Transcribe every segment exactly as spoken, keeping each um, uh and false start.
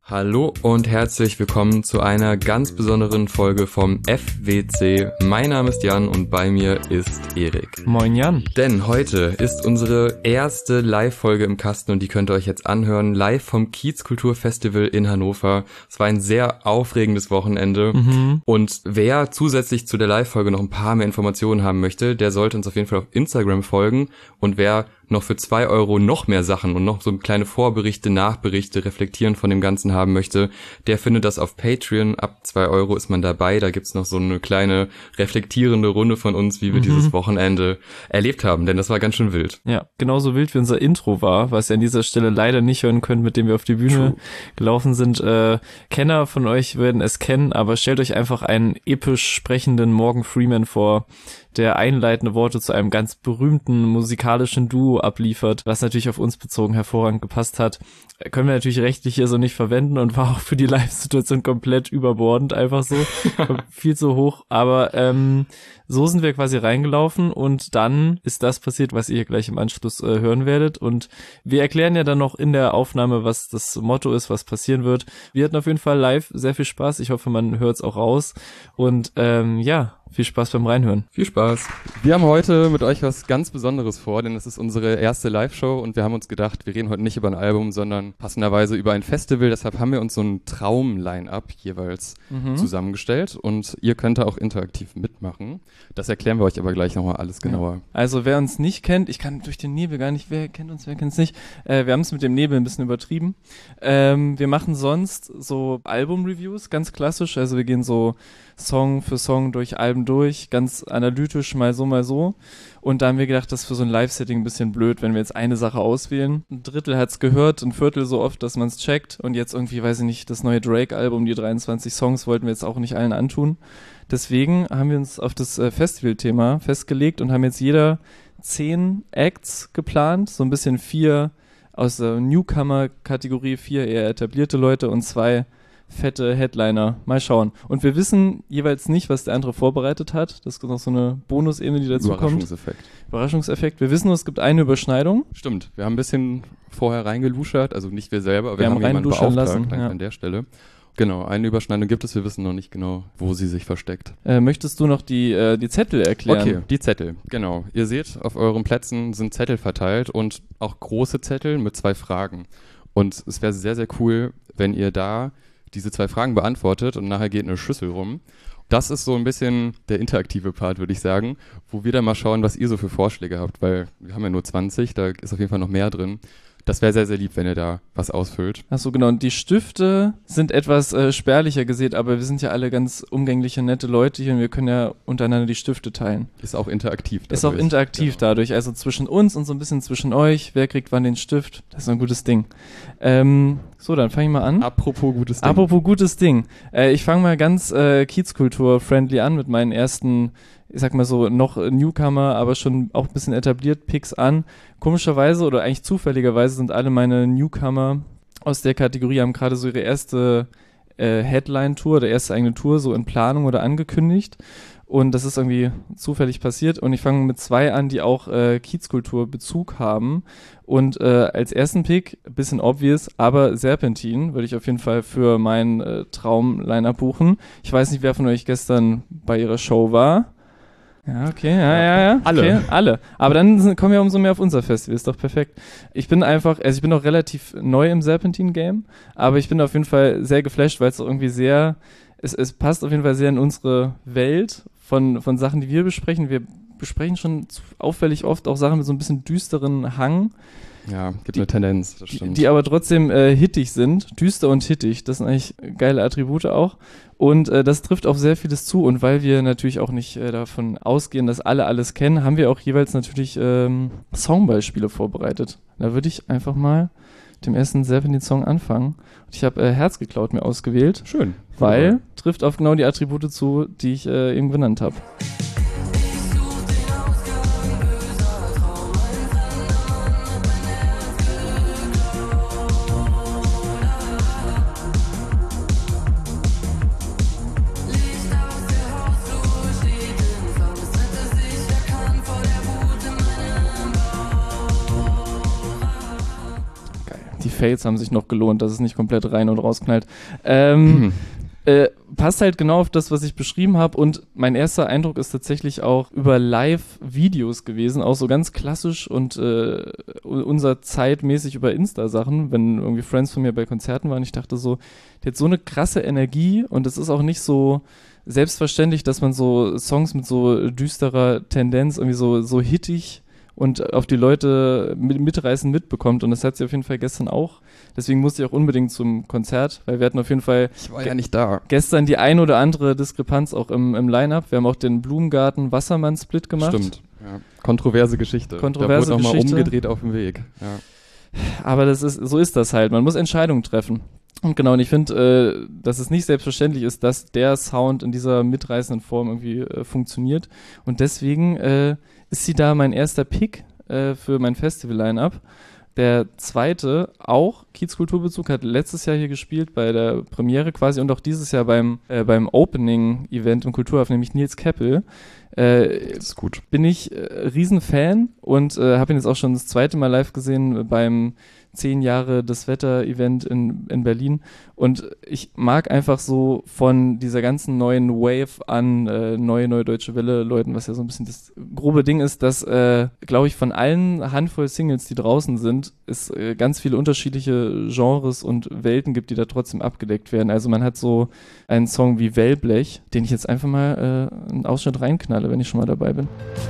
Hallo und herzlich willkommen zu einer ganz besonderen Folge vom F W C. Mein Name ist Jan und bei mir ist Erik. Moin Jan. Denn heute ist unsere erste Live-Folge im Kasten und die könnt ihr euch jetzt anhören. Live vom Kiezkulturfestival in Hannover. Es war ein sehr aufregendes Wochenende. Mhm. Und wer zusätzlich zu der Live-Folge noch ein paar mehr Informationen haben möchte, der sollte uns auf jeden Fall auf Instagram folgen. Und wer noch für zwei Euro noch mehr Sachen und noch so kleine Vorberichte, Nachberichte, Reflektieren von dem Ganzen haben möchte, der findet das auf Patreon. Ab zwei Euro ist man dabei. Da gibt's noch so eine kleine reflektierende Runde von uns, wie wir mhm. dieses Wochenende erlebt haben, denn das war ganz schön wild. Ja, genauso wild wie unser Intro war, was ihr an dieser Stelle leider nicht hören könnt, mit dem wir auf die Bühne True. gelaufen sind. Äh, Kenner von euch werden es kennen, aber stellt euch einfach einen episch sprechenden Morgan Freeman vor, der einleitende Worte zu einem ganz berühmten musikalischen Duo abliefert, was natürlich auf uns bezogen hervorragend gepasst hat. Können wir natürlich rechtlich hier so nicht verwenden und war auch für die Live-Situation komplett überbordend, einfach so, viel zu hoch, aber ähm, so sind wir quasi reingelaufen und dann ist das passiert, was ihr gleich im Anschluss äh, hören werdet und wir erklären ja dann noch in der Aufnahme, was das Motto ist, was passieren wird. Wir hatten auf jeden Fall live sehr viel Spaß, ich hoffe, man hört es auch raus und ähm, ja, viel Spaß beim Reinhören. Viel Spaß. Wir haben heute mit euch was ganz Besonderes vor, denn es ist unsere erste Live-Show und wir haben uns gedacht, wir reden heute nicht über ein Album, sondern passenderweise über ein Festival. Deshalb haben wir uns so ein Traum-Line-Up jeweils mhm. zusammengestellt und ihr könnt da auch interaktiv mitmachen. Das erklären wir euch aber gleich nochmal alles genauer. Ja. Also wer uns nicht kennt, ich kann durch den Nebel gar nicht, wer kennt uns, wer kennt es nicht. Äh, wir haben es mit dem Nebel ein bisschen übertrieben. Ähm, wir machen sonst so Album-Reviews, ganz klassisch. Also wir gehen so Song für Song durch Alben durch, ganz analytisch, mal so, mal so. Und da haben wir gedacht, das ist für so ein Live-Setting ein bisschen blöd, wenn wir jetzt eine Sache auswählen. Ein Drittel hat's gehört, ein Viertel so oft, dass man's checkt. Und jetzt irgendwie, weiß ich nicht, das neue Drake-Album, die dreiundzwanzig Songs wollten wir jetzt auch nicht allen antun. Deswegen haben wir uns auf das äh, Festival-Thema festgelegt und haben jetzt jeder zehn Acts geplant, so ein bisschen vier aus der Newcomer-Kategorie, vier eher etablierte Leute und zwei fette Headliner. Mal schauen. Und wir wissen jeweils nicht, was der andere vorbereitet hat. Das ist noch so eine Bonusebene, die dazu kommt. Überraschungseffekt. Überraschungseffekt. Wir wissen nur, es gibt eine Überschneidung. Stimmt. Wir haben ein bisschen vorher reingeluschert, also nicht wir selber, aber wir, wir haben, haben jemanden beauftragt lassen, ja. an der Stelle. Genau, eine Überschneidung gibt es, wir wissen noch nicht genau, wo sie sich versteckt. Äh, möchtest du noch die, äh, die Zettel erklären? Okay, die Zettel, genau. Ihr seht, auf euren Plätzen sind Zettel verteilt und auch große Zettel mit zwei Fragen. Und es wäre sehr, sehr cool, wenn ihr da diese zwei Fragen beantwortet und nachher geht eine Schüssel rum. Das ist so ein bisschen der interaktive Part, würde ich sagen, wo wir dann mal schauen, was ihr so für Vorschläge habt, weil wir haben ja nur zwanzig, da ist auf jeden Fall noch mehr drin. Das wäre sehr, sehr lieb, wenn ihr da was ausfüllt. Achso, genau. Und die Stifte sind etwas äh, spärlicher gesät, aber wir sind ja alle ganz umgängliche, nette Leute hier und wir können ja untereinander die Stifte teilen. Ist auch interaktiv dadurch. Ist auch interaktiv genau. dadurch. Also zwischen uns und so ein bisschen zwischen euch. Wer kriegt wann den Stift? Das ist ein gutes Ding. Ähm, so, dann fange ich mal an. Apropos gutes Ding. Apropos gutes Ding. Äh, ich fange mal ganz äh, Kiezkultur-friendly an mit meinen ersten, ich sag mal so, noch Newcomer, aber schon auch ein bisschen etabliert Picks an. Komischerweise oder eigentlich zufälligerweise sind alle meine Newcomer aus der Kategorie, haben gerade so ihre erste äh, Headline-Tour oder erste eigene Tour so in Planung oder angekündigt. Und das ist irgendwie zufällig passiert. Und ich fange mit zwei an, die auch äh, Kiezkultur-Bezug haben. Und äh, als ersten Pick, bisschen obvious, aber Serpentin würde ich auf jeden Fall für meinen äh, Traum-Line-Up buchen. Ich weiß nicht, wer von euch gestern bei ihrer Show war. Ja, okay, ja, ja, ja. Alle. Okay, alle. Aber dann sind, kommen wir umso mehr auf unser Festival, ist doch perfekt. Ich bin einfach, also ich bin noch relativ neu im Serpentin-Game, aber ich bin auf jeden Fall sehr geflasht, weil es irgendwie sehr, es, es passt auf jeden Fall sehr in unsere Welt von, von Sachen, die wir besprechen. Wir besprechen schon auffällig oft auch Sachen mit so ein bisschen düsteren Hang. Ja, gibt die, eine Tendenz, das stimmt. Die, die aber trotzdem äh, hittig sind, düster und hittig, das sind eigentlich geile Attribute auch. Und äh, das trifft auf sehr vieles zu. Und weil wir natürlich auch nicht äh, davon ausgehen, dass alle alles kennen, haben wir auch jeweils natürlich ähm, Songbeispiele vorbereitet. Da würde ich einfach mal mit dem ersten Serpentin-Song anfangen. Und ich habe äh, Herz geklaut mir ausgewählt. Schön. Weil Wunderbar. Trifft auf genau die Attribute zu, die ich äh, eben genannt habe. Fails haben sich noch gelohnt, dass es nicht komplett rein und rausknallt. Ähm, Mhm. Äh, passt halt genau auf das, was ich beschrieben habe, und mein erster Eindruck ist tatsächlich auch über Live-Videos gewesen, auch so ganz klassisch und äh, unser zeitmäßig über Insta-Sachen, wenn irgendwie Friends von mir bei Konzerten waren. Ich dachte so, der hat so eine krasse Energie, und es ist auch nicht so selbstverständlich, dass man so Songs mit so düsterer Tendenz irgendwie so, so hittig und auf die Leute mit, mitreißen mitbekommt, und das hat sie auf jeden Fall gestern auch. Deswegen musste ich auch unbedingt zum Konzert, weil wir hatten auf jeden Fall Ich war ja nicht da. gestern die ein oder andere Diskrepanz auch im, im Line-Up. Wir haben auch den Blumengarten-Wassermann-Split gemacht. Stimmt. Ja. Kontroverse Geschichte. Kontroverse da wurde nochmal Geschichte. umgedreht auf dem Weg. Ja. Aber das ist, so ist das halt. Man muss Entscheidungen treffen. Und genau, und ich finde, äh, dass es nicht selbstverständlich ist, dass der Sound in dieser mitreißenden Form irgendwie äh, funktioniert. Und deswegen äh, ist sie da mein erster Pick äh, für mein Festival-Line-Up. Der zweite, auch Kiez-Kulturbezug, hat letztes Jahr hier gespielt bei der Premiere quasi und auch dieses Jahr beim, äh, beim Opening-Event im Kulturhafen, nämlich Nils Keppel. Äh, Das ist gut. bin ich äh, Riesenfan und äh, habe ihn jetzt auch schon das zweite Mal live gesehen beim zehn Jahre das Wetter-Event in, in Berlin, und ich mag einfach so von dieser ganzen neuen Wave an äh, neue, neue Deutsche Welle-Leuten, was ja so ein bisschen das grobe Ding ist, dass, äh, glaube ich, von allen Handvoll Singles, die draußen sind, es äh, ganz viele unterschiedliche Genres und Welten gibt, die da trotzdem abgedeckt werden. Also man hat so einen Song wie Wellblech, den ich jetzt einfach mal äh, einen Ausschnitt reinknalle, wenn ich schon mal dabei bin.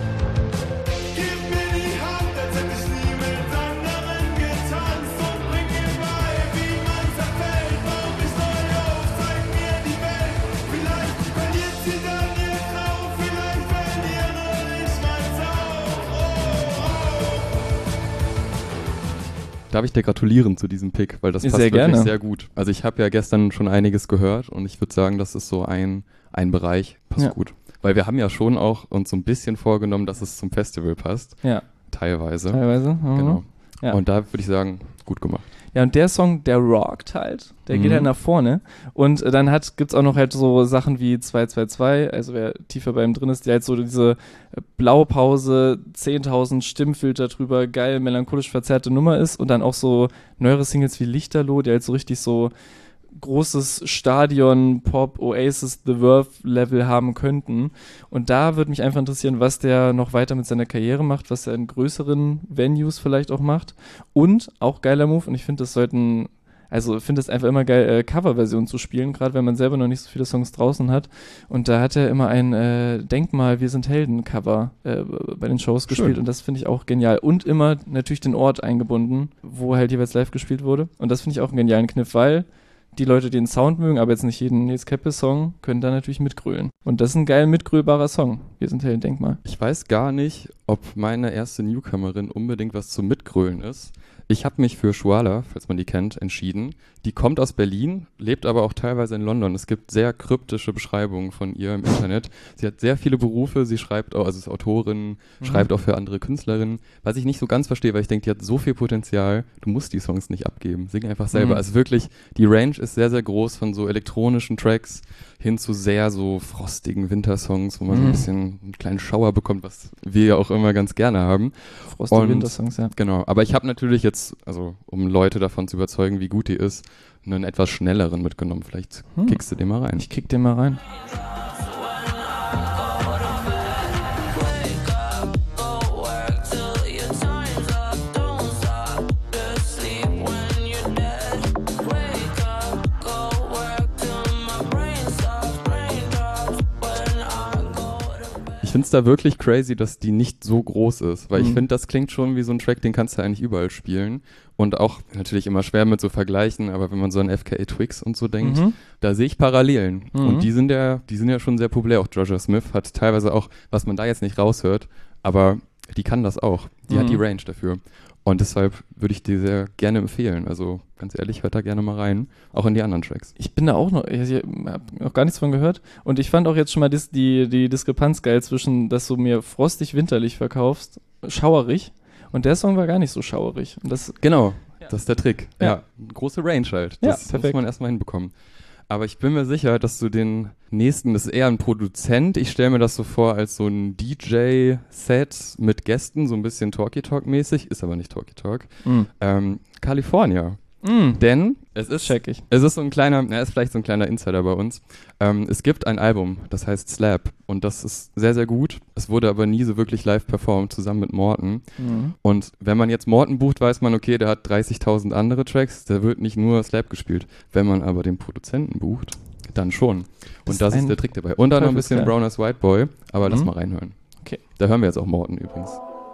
Darf ich dir gratulieren zu diesem Pick, weil das passt Sehr wirklich gerne. sehr gut. Also ich habe ja gestern schon einiges gehört und ich würde sagen, das ist so ein, ein Bereich, passt Ja. gut. Weil wir haben ja schon auch uns so ein bisschen vorgenommen, dass es zum Festival passt, Ja, teilweise. teilweise. Mhm. Genau. Ja. Und da würde ich sagen, gut gemacht. Ja, und der Song, der rockt halt, der Mhm. geht halt nach vorne. Und äh, dann hat, gibt's auch noch halt so Sachen wie zwei zwei zwei, also wer tiefer bei ihm drin ist, die halt so diese äh, Blaupause, zehntausend Stimmfilter drüber, geil, melancholisch verzerrte Nummer ist. Und dann auch so neuere Singles wie Lichterloh, die halt so richtig so großes Stadion, Pop, Oasis, The Verve-Level haben könnten. Und da würde mich einfach interessieren, was der noch weiter mit seiner Karriere macht, was er in größeren Venues vielleicht auch macht. Und auch geiler Move, und ich finde, das sollten, also ich finde es einfach immer geil, äh, Coverversionen zu spielen, gerade wenn man selber noch nicht so viele Songs draußen hat. Und da hat er immer ein äh, Denkmal, wir sind Helden-Cover äh, bei den Shows gespielt. Schön. Und das finde ich auch genial. Und immer natürlich den Ort eingebunden, wo halt jeweils live gespielt wurde. Und das finde ich auch einen genialen Kniff, weil die Leute, die den Sound mögen, aber jetzt nicht jeden Nils Keppel-Song, können da natürlich mitgrölen. Und das ist ein geil mitgrölbarer Song. Wir sind Helden, Denkmal. Ich weiß gar nicht, ob meine erste Newcomerin unbedingt was zum Mitgrölen ist. Ich habe mich für Shuala, falls man die kennt, entschieden. Die kommt aus Berlin, lebt aber auch teilweise in London. Es gibt sehr kryptische Beschreibungen von ihr im Internet. Sie hat sehr viele Berufe, sie schreibt auch, also ist Autorin, Mhm. schreibt auch für andere Künstlerinnen. Was ich nicht so ganz verstehe, weil ich denke, die hat so viel Potenzial, du musst die Songs nicht abgeben. Sing einfach selber. Mhm. Also wirklich, die Range ist sehr, sehr groß von so elektronischen Tracks hin zu sehr so frostigen Wintersongs, wo man so Mhm. ein bisschen einen kleinen Schauer bekommt, was wir ja auch immer ganz gerne haben. Frostige Und- Wintersongs, ja. Genau, aber ich habe natürlich jetzt, also um Leute davon zu überzeugen, wie gut die ist, einen etwas schnelleren mitgenommen. Vielleicht Hm. kickst du den mal rein. Ich kick den mal rein. Ich finde es da wirklich crazy, dass die nicht so groß ist, weil ich Mhm. finde, das klingt schon wie so ein Track, den kannst du eigentlich überall spielen und auch natürlich immer schwer mit so Vergleichen, aber wenn man so an F K A Twigs und so denkt, Mhm. da sehe ich Parallelen Mhm. und die sind ja, die sind ja schon sehr populär. Auch Georgia Smith hat teilweise auch, was man da jetzt nicht raushört, aber die kann das auch. Die Mhm. hat die Range dafür. Und deshalb würde ich dir sehr gerne empfehlen. Also ganz ehrlich, hört da gerne mal rein. Auch in die anderen Tracks. Ich bin da auch noch, ich habe noch gar nichts von gehört. Und ich fand auch jetzt schon mal dis, die, die Diskrepanz geil zwischen, dass du mir frostig winterlich verkaufst, schauerig. Und der Song war gar nicht so schauerig. Und das, Genau, Ja. das ist der Trick. Ja. Ja, große Range halt. Ja, Das muss perfekt. man erstmal hinbekommen. Aber ich bin mir sicher, dass du den nächsten, das ist eher ein Produzent, ich stelle mir das so vor als so ein D J-Set mit Gästen, so ein bisschen Talkie-Talk-mäßig, ist aber nicht Talkie-Talk. mh. Ähm, California. Mm. Denn es ist, Check ich. es ist so ein kleiner, na, ist vielleicht so ein kleiner Insider bei uns. Ähm, es gibt ein Album, das heißt Slap und das ist sehr, sehr gut. Es wurde aber nie so wirklich live performt, zusammen mit Morten. Mhm. Und wenn man jetzt Morten bucht, weiß man, okay, der hat dreißigtausend andere Tracks, der wird nicht nur Slap gespielt. Wenn man aber den Produzenten bucht, dann schon. Das Und das ist ist der Trick dabei. Und dann noch ein bisschen Teufelskerl. Brown as White Boy, aber lass Mhm. mal reinhören. Okay. Da hören wir jetzt auch Morten übrigens.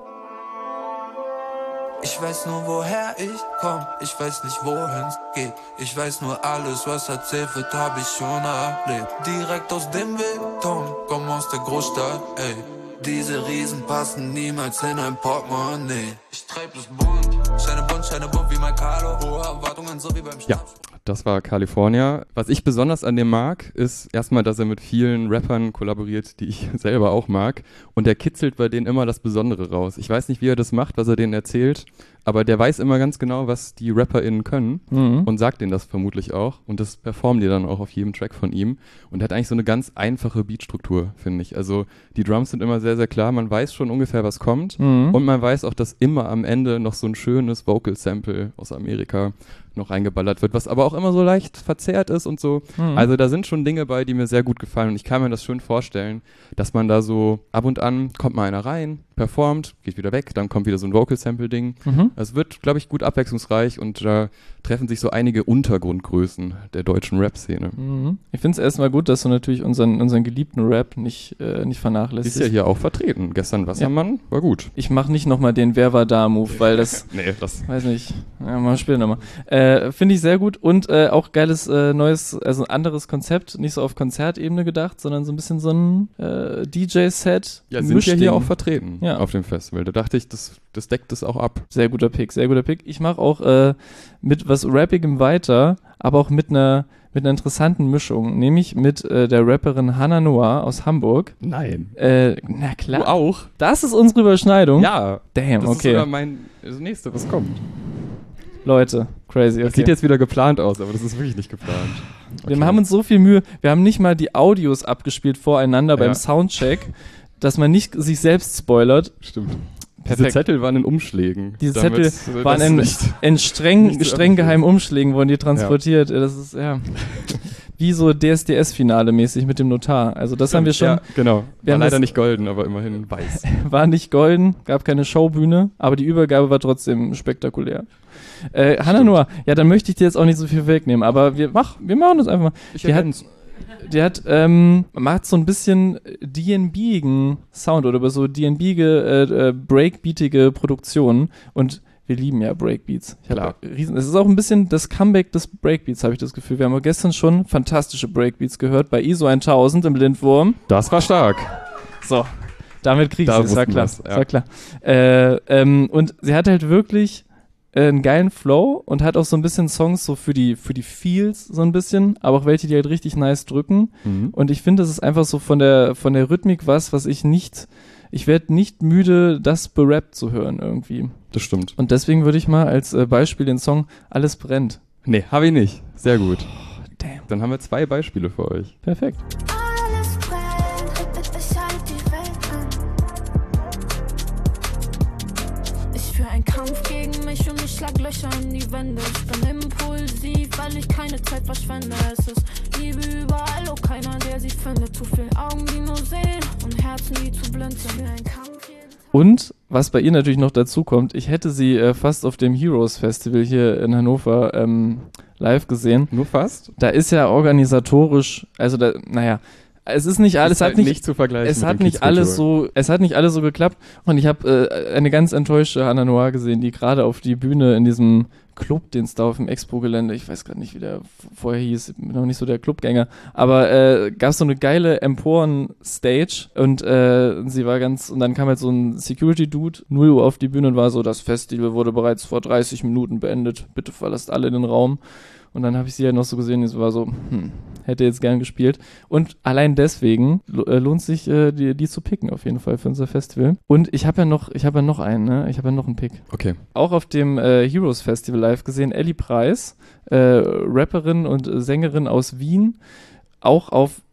Ich weiß nur, woher ich komm, ich weiß nicht, wohin's geht. Ich weiß nur, alles, was erzählt wird, hab ich schon erlebt. Direkt aus dem Beton, komm aus der Großstadt, ey. Diese Riesen passen niemals in ein Portemonnaie. Ich treib das bunt, Scheine bunt, Scheine bunt wie mein Carlo. Hohe Erwartungen, so wie beim Ja, Schnaps. das war California. Was ich besonders an dem mag, ist erstmal, dass er mit vielen Rappern kollaboriert, die ich selber auch mag. Und er kitzelt bei denen immer das Besondere raus. Ich weiß nicht, wie er das macht, was er denen erzählt, aber der weiß immer ganz genau, was die RapperInnen können Mhm. und sagt denen das vermutlich auch. Und das performen die dann auch auf jedem Track von ihm. Und er hat eigentlich so eine ganz einfache Beatstruktur, finde ich. Also die Drums sind immer sehr, sehr klar. Man weiß schon ungefähr, was kommt. Mhm. Und man weiß auch, dass immer am Ende noch so ein schönes Vocal-Sample aus Amerika noch reingeballert wird, was aber auch immer so leicht verzerrt ist und so. Mhm. Also da sind schon Dinge bei, die mir sehr gut gefallen und ich kann mir das schön vorstellen, dass man da so ab und an kommt mal einer rein, performt, geht wieder weg, dann kommt wieder so ein Vocal-Sample-Ding. Mhm. Es wird, glaube ich, gut abwechslungsreich und da treffen sich so einige Untergrundgrößen der deutschen Rap-Szene. Mhm. Ich finde es erstmal gut, dass du natürlich unseren, unseren geliebten Rap nicht, äh, nicht vernachlässigst. Ist ja hier auch vertreten. Gestern Wassermann war gut. Ich mache nicht nochmal den Wer war da Move, weil das, Nee, das weiß nicht, ja, mal später nochmal. Äh, Finde ich sehr gut und äh, auch geiles äh, neues, also ein anderes Konzept, nicht so auf Konzertebene gedacht, sondern so ein bisschen so ein äh, D J-Set. ja, sind ja Mischding. hier auch vertreten Ja. auf dem Festival. Da dachte ich, das, das deckt das auch ab. Sehr guter Pick, sehr guter Pick. Ich mache auch äh, mit was Rappigem weiter, aber auch mit einer mit einer interessanten Mischung, nämlich mit äh, der Rapperin Hannah Noah aus Hamburg. Nein. Äh, na klar. Du auch? Das ist unsere Überschneidung. Ja. Damn, Das ist okay. sogar mein das nächste, was kommt. Leute, crazy. Das Okay. sieht jetzt wieder geplant aus, aber das ist wirklich nicht geplant. Wir Okay. haben uns so viel Mühe, wir haben nicht mal die Audios abgespielt voreinander Ja. beim Soundcheck, dass man nicht sich selbst spoilert. Stimmt. Perfekt. Diese Zettel waren in Umschlägen. Diese damit, Zettel äh, waren das in, nicht- in streng, nicht so streng öffentlich geheimen Umschlägen, wurden die transportiert. Das ist, ja, wie so D S D S-Finale mäßig mit dem Notar. Also das haben wir schon, Ja, genau. wir War haben leider das- nicht golden, aber immerhin weiß. war nicht golden, gab keine Showbühne, aber die Übergabe war trotzdem spektakulär. Äh, Hannah Stimmt. Noah, ja, dann möchte ich dir jetzt auch nicht so viel wegnehmen, aber wir, mach, wir machen das einfach mal. Ich Die hat, erkenn's. die hat, ähm, macht so ein bisschen D and B-igen Sound oder über so D and B-ige, äh, äh, Breakbeatige Produktionen und wir lieben ja Breakbeats. Ich Klar. hab riesen, es ist auch ein bisschen das Comeback des Breakbeats, habe ich das Gefühl. Wir haben ja gestern schon fantastische Breakbeats gehört bei I S O tausend im Lindwurm. Das war stark. So, damit kriegst Da du es, war wussten klar. wir's, ja. Das war klar. Äh, ähm, und sie hat halt wirklich äh, einen geilen Flow und hat auch so ein bisschen Songs so für die, für die Feels so ein bisschen, aber auch welche, die halt richtig nice drücken. Mhm. Und ich finde, das ist einfach so von der, von der Rhythmik was, was ich nicht, ich werde nicht müde, das berappt zu hören irgendwie. Das stimmt. Und deswegen würde ich mal als äh, Beispiel den Song Alles brennt. Nee, habe ich nicht. Sehr gut. Damn. Dann haben wir zwei Beispiele für euch. Perfekt. Alles brennt, ich halt die Welt an. Ich führe einen Kampf gegen mich und ich schlag Löcher in die Wände. Ich bin impulsiv, weil ich keine Zeit verschwende. Es ist Liebe überall, oh keiner, der sie findet. Zu viele Augen, die nur sehen und Herzen, die zu blind sind. Für einen Kampf jeden Tag. Und was bei ihr natürlich noch dazu kommt, ich hätte sie äh, fast auf dem Heroes Festival hier in Hannover ähm, live gesehen. Nur fast? Da ist ja organisatorisch, also da, naja, es ist nicht alles, Ist halt hat nicht, nicht zu vergleichen. es mit hat dem nicht alles Kiezkultur. so, es hat nicht alles so geklappt und ich habe äh, eine ganz enttäuschte Hannah Noah gesehen, die gerade auf die Bühne in diesem Club, den es da auf dem Expo-Gelände, ich weiß gerade nicht, wie der f- vorher hieß, bin noch nicht so der Clubgänger, aber äh, gab es so eine geile Emporen-Stage und äh, sie war ganz, und dann kam halt so ein Security-Dude, null Uhr auf die Bühne und war so, das Festival wurde bereits vor dreißig Minuten beendet, bitte verlasst alle den Raum. Und dann habe ich sie halt noch so gesehen, es war so, hm, hätte jetzt gern gespielt. Und allein deswegen lo- äh, lohnt sich, äh, die, die zu picken auf jeden Fall für unser Festival. Und ich habe ja noch, ich habe ja noch einen, ne? Ich habe ja noch einen Pick. Okay. Auch auf dem äh, Heroes Festival live gesehen, Ellie Preis, äh, Rapperin und äh, Sängerin aus Wien. Auch auf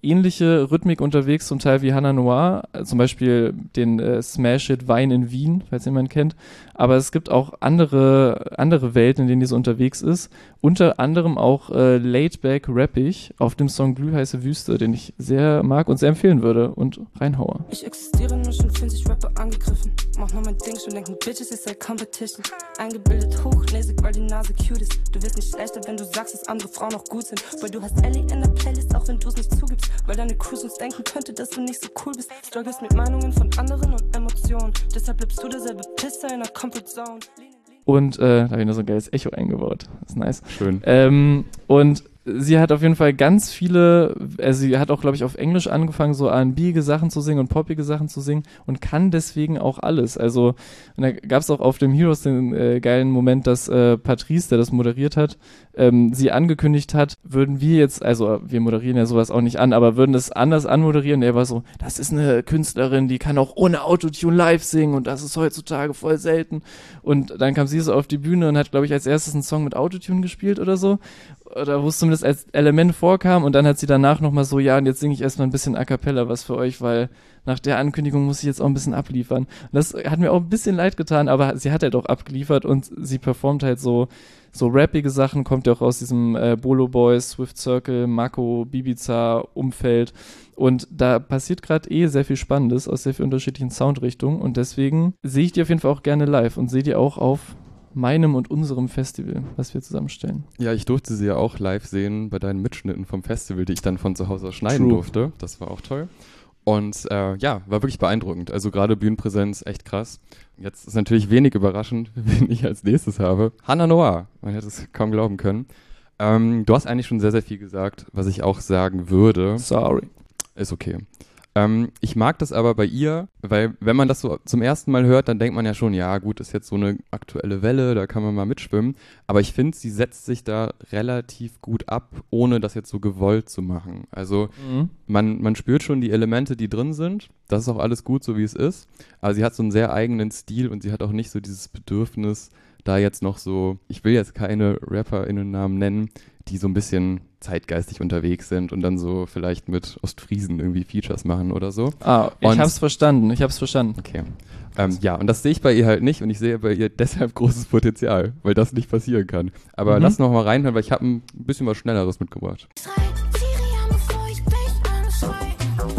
ähnliche Rhythmik unterwegs, zum Teil wie Hannah Noir, zum Beispiel den äh, Smash-Hit Wein in Wien, falls jemand kennt. Aber es gibt auch andere, andere Welten, in denen die so unterwegs ist. Unter anderem auch äh, Laidback rappig auf dem Song Glühheiße Wüste, den ich sehr mag und sehr empfehlen würde und reinhaue. Ich existiere nur schon, find sich Rapper angegriffen. Mach nur mein Ding, schon denken Bitches ist halt Competition. Eingebildet, hochnäsig, weil die Nase cute ist. Du wirst nicht schlechter, wenn du sagst, dass andere Frauen auch gut sind. Weil du hast Ellie in der Playlist, auch wenn du es nicht zugibst. Weil deine Crew sonst denken könnte, dass du nicht so cool bist. Struggles mit Meinungen von anderen und Emotionen. Deshalb bleibst du derselbe Pisser in der Comfort Zone. Und äh, da habe ich noch so ein geiles Echo eingebaut. Das ist nice. Schön. Ähm, und sie hat auf jeden Fall ganz viele, also sie hat auch, glaube ich, auf Englisch angefangen, so R and B-ige Sachen zu singen und poppige Sachen zu singen und kann deswegen auch alles. Also, und da gab es auch auf dem Heroes den äh, geilen Moment, dass äh, Patrice, der das moderiert hat, ähm, sie angekündigt hat, würden wir jetzt, also wir moderieren ja sowas auch nicht an, aber würden das anders anmoderieren. Er war so, das ist eine Künstlerin, die kann auch ohne Autotune live singen und das ist heutzutage voll selten. Und dann kam sie so auf die Bühne und hat, glaube ich, als erstes einen Song mit Autotune gespielt oder so. Oder wo es zumindest als Element vorkam und dann hat sie danach nochmal so, ja, und jetzt singe ich erstmal ein bisschen A Cappella was für euch, weil nach der Ankündigung muss ich jetzt auch ein bisschen abliefern. Und das hat mir auch ein bisschen leid getan, aber sie hat halt auch abgeliefert und sie performt halt so, so rappige Sachen, kommt ja auch aus diesem äh, Bolo Boys, Swift Circle, Mako, Bibiza Umfeld und da passiert gerade eh sehr viel Spannendes aus sehr vielen unterschiedlichen Soundrichtungen und deswegen sehe ich die auf jeden Fall auch gerne live und sehe die auch auf meinem und unserem Festival, was wir zusammenstellen. Ja, ich durfte sie ja auch live sehen bei deinen Mitschnitten vom Festival, die ich dann von zu Hause aus schneiden True. durfte. Das war auch toll. Und äh, ja, war wirklich beeindruckend. Also gerade Bühnenpräsenz, echt krass. Jetzt ist natürlich wenig überraschend, wen ich als nächstes habe. Hannah Noir, man hätte es kaum glauben können. Ähm, du hast eigentlich schon sehr, sehr viel gesagt, was ich auch sagen würde. Sorry. Ist okay. Ähm, ich mag das aber bei ihr, weil wenn man das so zum ersten Mal hört, dann denkt man ja schon, ja gut, ist jetzt so eine aktuelle Welle, da kann man mal mitschwimmen. Aber ich finde, sie setzt sich da relativ gut ab, ohne das jetzt so gewollt zu machen. Also Mhm. man, man spürt schon die Elemente, die drin sind. Das ist auch alles gut, so wie es ist. Aber sie hat so einen sehr eigenen Stil und sie hat auch nicht so dieses Bedürfnis, da jetzt noch so, ich will jetzt keine RapperInnen-Namen nennen, die so ein bisschen zeitgeistig unterwegs sind und dann so vielleicht mit Ostfriesen irgendwie Features machen oder so. Ah, ich Und- hab's verstanden, ich hab's verstanden. Okay. Ähm, ja, und das sehe ich bei ihr halt nicht und ich sehe bei ihr deshalb großes Potenzial, weil das nicht passieren kann. Aber Mhm. lass noch mal reinhören, weil ich habe ein bisschen was Schnelleres mitgebracht. Schrei, Sirian, bevor ich dich anschrei.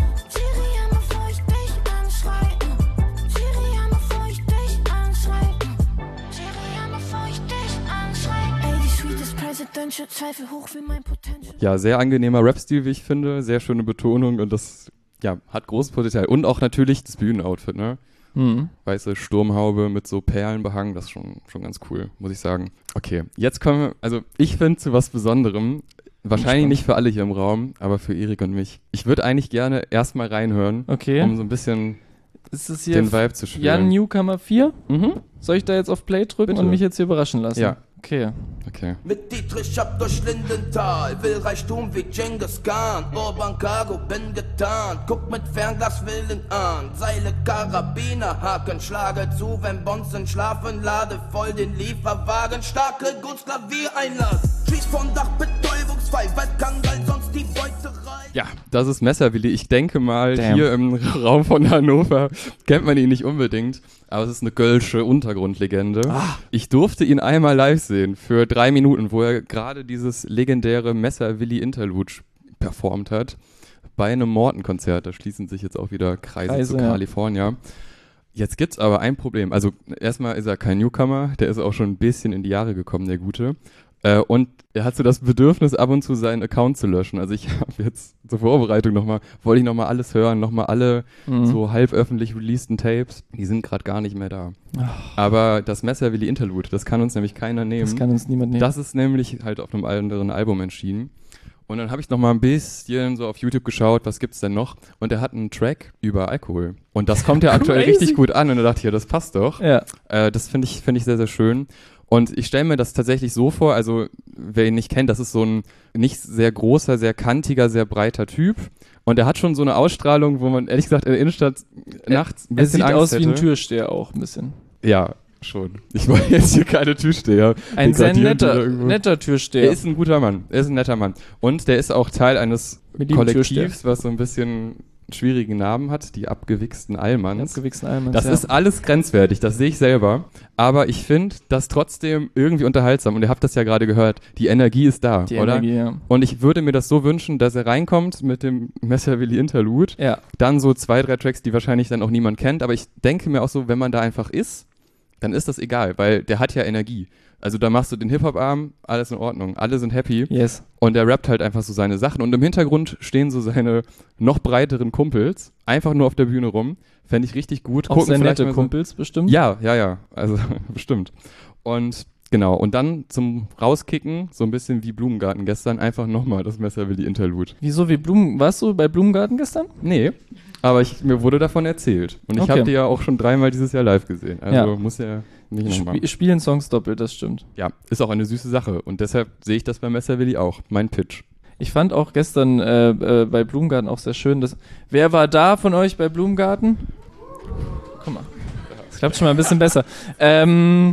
Sirian, bevor ich dich anschrei. Sirian, bevor ich dich anschrei. Sirian, bevor ich dich anschrei. Ey, die sweetest Presidential, Zweifel hoch wie mein Potential. Ja, sehr angenehmer Rap-Stil, wie ich finde, sehr schöne Betonung und das ja, hat großes Potenzial. Und auch natürlich das Bühnenoutfit, ne? Mhm. Weiße Sturmhaube mit so Perlen behangen, das ist schon, schon ganz cool, muss ich sagen. Okay, jetzt kommen wir, also ich finde zu was Besonderem, wahrscheinlich Spannend. nicht für alle hier im Raum, aber für Erik und mich. Ich würde eigentlich gerne erstmal reinhören, Okay. um so ein bisschen Ist es hier den Vibe zu spielen. Jan Newcomer vier? Mhm. Soll ich da jetzt auf Play drücken Bitte. und mich jetzt hier überraschen lassen? Ja. Okay. Okay. Mit Dietrich ab durch Lindenthal, will Reichtum wie Genghis Khan. Urban Cargo, bin getarnt, guck mit Fernglas Willen an. Seile, Karabiner, Haken, schlage zu, wenn Bonzen schlafen, lade voll den Lieferwagen. Starke Gutsklavier-Einlass, schieß von Dach, Betäubungsfall, weil kann galt sonst die Beuterei. Ja, das ist Messerwilli. Ich denke mal, Damn. hier im Raum von Hannover kennt man ihn nicht unbedingt, aber es ist eine Gölsche Untergrundlegende. Ich durfte ihn einmal live sehen für drei Minuten, wo er gerade dieses legendäre Messerwilli-Interlude performt hat bei einem Morten-Konzert. Da schließen sich jetzt auch wieder Kreise, Kreise, zu ja. California. Jetzt gibt's aber ein Problem. Also erstmal ist er kein Newcomer, der ist auch schon ein bisschen in die Jahre gekommen, der Gute. Äh, und er hat so das Bedürfnis, ab und zu seinen Account zu löschen. Also ich habe jetzt zur Vorbereitung nochmal, wollte ich nochmal alles hören, nochmal alle Mhm. so halb öffentlich releaseden Tapes. Die sind gerade gar nicht mehr da. Aber das Messerwilli Interlude, das kann uns nämlich keiner nehmen. Das kann uns niemand nehmen. Das ist nämlich halt auf einem anderen Album erschienen. Und dann habe ich noch mal ein bisschen so auf YouTube geschaut, was gibt's denn noch? Und er hat einen Track über Alkohol. Und das kommt ja aktuell Crazy. richtig gut an. Und da dachte ich, ja, das passt doch. ja. Äh, das finde ich, finde ich sehr, sehr schön. Und ich stelle mir das tatsächlich so vor, also wer ihn nicht kennt, das ist so ein nicht sehr großer, sehr kantiger, sehr breiter Typ. Und er hat schon so eine Ausstrahlung, wo man ehrlich gesagt in der Innenstadt nachts ein Er bisschen sieht Angst aus hätte. wie ein Türsteher auch ein bisschen. Ja, schon. Ich wollte jetzt hier keine Türsteher. Ein sehr degradieren, die da netter, irgendwo- netter Türsteher. Er ist ein guter Mann. Er ist ein netter Mann. Und der ist auch Teil eines Mit dem Kollektivs, was so ein bisschen einen schwierigen Namen hat, die abgewichsten Allmanns. Abgewichsten Allmanns, Das ja. ist alles grenzwertig, das sehe ich selber. Aber ich finde das trotzdem irgendwie unterhaltsam. Und ihr habt das ja gerade gehört, die Energie ist da, Die oder? Energie, ja. Und ich würde mir das so wünschen, dass er reinkommt mit dem Messerwilli Interlude. Ja. Dann so zwei, drei Tracks, die wahrscheinlich dann auch niemand kennt. Aber ich denke mir auch so, wenn man da einfach ist, dann ist das egal, weil der hat ja Energie. Also da machst du den Hip-Hop-Arm, alles in Ordnung, alle sind happy. Yes. Und der rappt halt einfach so seine Sachen. Und im Hintergrund stehen so seine noch breiteren Kumpels, einfach nur auf der Bühne rum. Fände ich richtig gut. Auch Gucken sehr vielleicht nette mal so- Kumpels bestimmt. Ja, ja, ja, also bestimmt. Und genau, und dann zum Rauskicken, so ein bisschen wie Blumengarten gestern, einfach nochmal das Messerwilli Interlude. Wieso, wie Blumen, warst du bei Blumengarten gestern? Nee, aber ich, mir wurde davon erzählt. Und ich Okay. habe die ja auch schon dreimal dieses Jahr live gesehen. Also Ja. muss ja nicht nochmal. Sp spielen Songs doppelt, das stimmt. Ja, ist auch eine süße Sache. Und deshalb sehe ich das bei Messerwilli auch. Mein Pitch. Ich fand auch gestern äh, äh, bei Blumengarten auch sehr schön, dass. Wer war da von euch bei Blumengarten? Guck mal. Das klappt schon mal ein bisschen besser. Ähm,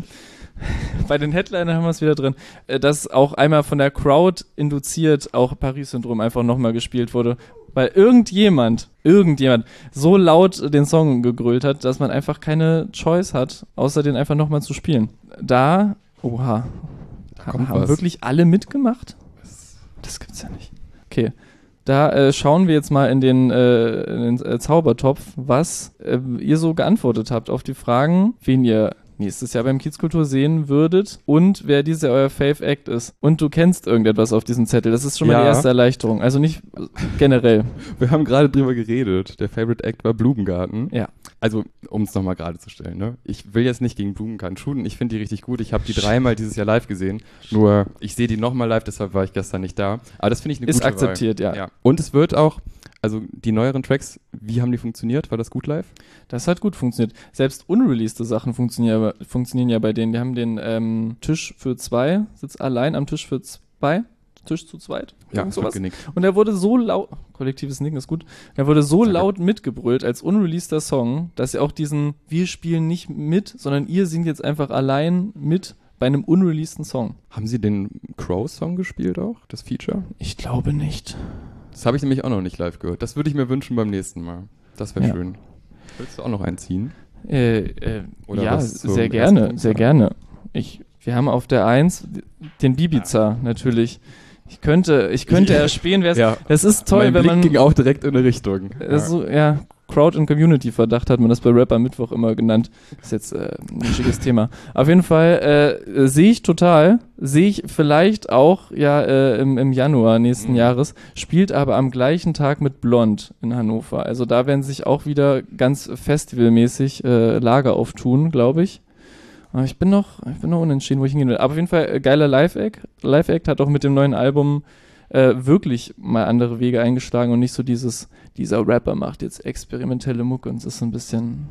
bei den Headlinern haben wir es wieder drin, äh, dass auch einmal von der Crowd induziert auch Paris-Syndrom einfach nochmal gespielt wurde. Weil irgendjemand, irgendjemand so laut den Song gegrölt hat, dass man einfach keine Choice hat, außer den einfach nochmal zu spielen. Da, oha, Da kommt haben was. wirklich alle mitgemacht? Das gibt's ja nicht. Okay, da äh, schauen wir jetzt mal in den, äh, in den äh, Zaubertopf, was äh, ihr so geantwortet habt auf die Fragen, wen ihr nächstes Jahr beim Kiezkultur sehen würdet und wer dieses Jahr euer Fave-Act ist. Und du kennst irgendetwas auf diesem Zettel. Das ist schon mal Ja. die erste Erleichterung. Also nicht äh, generell. Wir haben gerade drüber geredet. Der Favorite Act war Blumengarten. Ja. Also, um es nochmal gerade zu stellen, ne? Ich will jetzt nicht gegen Blumengarten shooten. Ich finde die richtig gut. Ich habe die dreimal dieses Jahr live gesehen. Nur, ich sehe die nochmal live, deshalb war ich gestern nicht da. Aber das finde ich eine Ist gute akzeptiert, Wahl. ja. Und es wird auch, also die neueren Tracks, wie haben die funktioniert? War das gut live? Das hat gut funktioniert. Selbst unreleased Sachen funktionieren, funktionieren ja bei denen. Die haben den ähm, Tisch für zwei, sitzt allein am Tisch für zwei, Tisch zu zweit. Ja, irgend es wird sowas. genickt. Und er wurde so laut, kollektives Nicken ist gut, er wurde so Danke. laut mitgebrüllt als unreleaseder Song, dass er auch diesen, wir spielen nicht mit, sondern ihr singt jetzt einfach allein mit bei einem unreleaseden Song. Haben sie den Crow-Song gespielt auch, das Feature? Ich glaube nicht. Das habe ich nämlich auch noch nicht live gehört. Das würde ich mir wünschen beim nächsten Mal. Das wäre Ja. schön. Willst du auch noch einziehen? Äh, äh, Oder ja, was zum sehr ersten gerne, Punkt, sehr oder? gerne. Ich, wir haben auf der eins den Bibiza natürlich. Ich könnte, ich könnte erspähen, wer es. Ja. Das ist toll, mein wenn Blick man. ging auch direkt in eine Richtung. Äh, so, ja, Crowd- und Community-Verdacht hat man das bei Rapper Mittwoch immer genannt. Ist jetzt äh, ein nischiges Thema. Auf jeden Fall äh, sehe ich total, sehe ich vielleicht auch ja äh, im, im Januar nächsten Mhm. Jahres, spielt aber am gleichen Tag mit Blond in Hannover. Also da werden sich auch wieder ganz festivalmäßig äh, Lager auftun, glaube ich. Aber ich bin noch, ich bin noch unentschieden, wo ich hingehen will. Aber auf jeden Fall äh, geiler Live-Act. Live-Act hat auch mit dem neuen Album äh, wirklich mal andere Wege eingeschlagen und nicht so dieses, dieser Rapper macht jetzt experimentelle Mucke und es ist so ein bisschen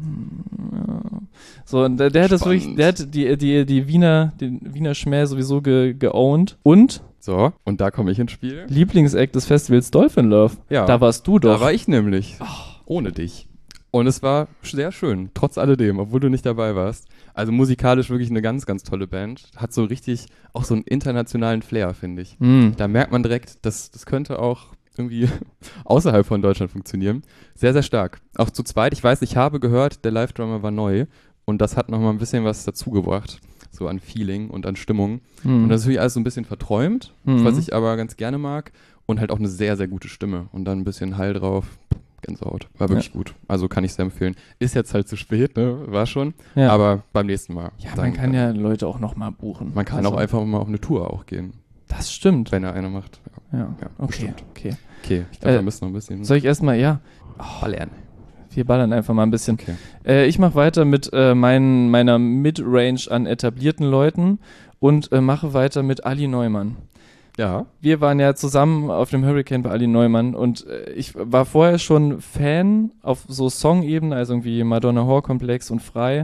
hm, ja. So, und der, der hat das Spannend. wirklich, der hat die, die, die Wiener, den Wiener Schmäh sowieso ge, geowned. Und So, und da komme ich ins Spiel. Lieblingsact des Festivals Dolphin Love. Ja. Da warst du doch. Da war ich nämlich. Ohne dich. Und es war sehr schön, trotz alledem, obwohl du nicht dabei warst. Also musikalisch wirklich eine ganz, ganz tolle Band. Hat so richtig auch so einen internationalen Flair, finde ich. Hm. Da merkt man direkt, dass das könnte auch irgendwie außerhalb von Deutschland funktionieren. Sehr, sehr stark. Auch zu zweit. Ich weiß, ich habe gehört, der Live-Drummer war neu. Und das hat nochmal ein bisschen was dazugebracht. So an Feeling und an Stimmung. Hm. Und das ist natürlich alles so ein bisschen verträumt, Mhm. was ich aber ganz gerne mag. Und halt auch eine sehr, sehr gute Stimme. Und dann ein bisschen Hall drauf. Gänsehaut. War wirklich gut. Also kann ich sehr empfehlen. Ist jetzt halt zu spät, ne? War schon. Ja. Aber beim nächsten Mal. Ja, Dann- man kann ja Leute auch nochmal buchen. Man kann Also, auch einfach mal auf eine Tour auch gehen, Das stimmt. wenn er eine macht. Ja, Ja, ja, okay, bestimmt. okay. Okay, ich glaube, Äh, wir müssen noch ein bisschen Soll ich erstmal, ja, ballern. wir ballern einfach mal ein bisschen. Okay. Äh, ich mache weiter mit äh, mein, meiner Midrange an etablierten Leuten und äh, mache weiter mit Ali Neumann. Ja. Wir waren ja zusammen auf dem Hurricane bei Ali Neumann und äh, ich war vorher schon Fan auf so Song-Ebene, also irgendwie Madonna Horror Komplex und Frei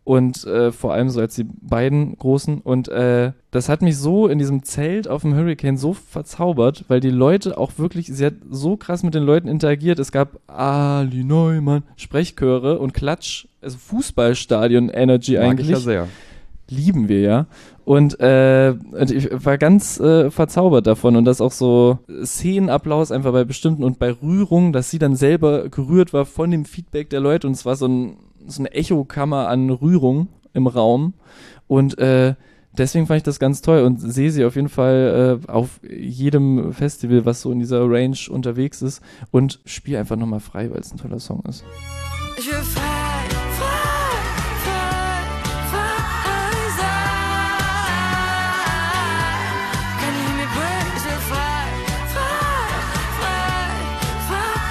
Und äh, vor allem so als die beiden Großen. Und äh, das hat mich so in diesem Zelt auf dem Hurricane so verzaubert, weil die Leute auch wirklich, sie hat so krass mit den Leuten interagiert. Es gab Ali Neumann, Sprechchöre und Klatsch, also Fußballstadion-Energy Mag eigentlich. ich ja sehr. Lieben wir ja. Und, äh, und ich war ganz äh, verzaubert davon und dass auch so Szenenapplaus einfach bei bestimmten und bei Rührung, dass sie dann selber gerührt war von dem Feedback der Leute und es war so, ein, so eine Echokammer an Rührung im Raum und äh, deswegen fand ich das ganz toll und sehe sie auf jeden Fall äh, auf jedem Festival, was so in dieser Range unterwegs ist und spiele einfach nochmal frei, weil es ein toller Song ist. Ich will frei, frei, frei, frei sein. Kann ich mir break, ich will frei, frei, frei,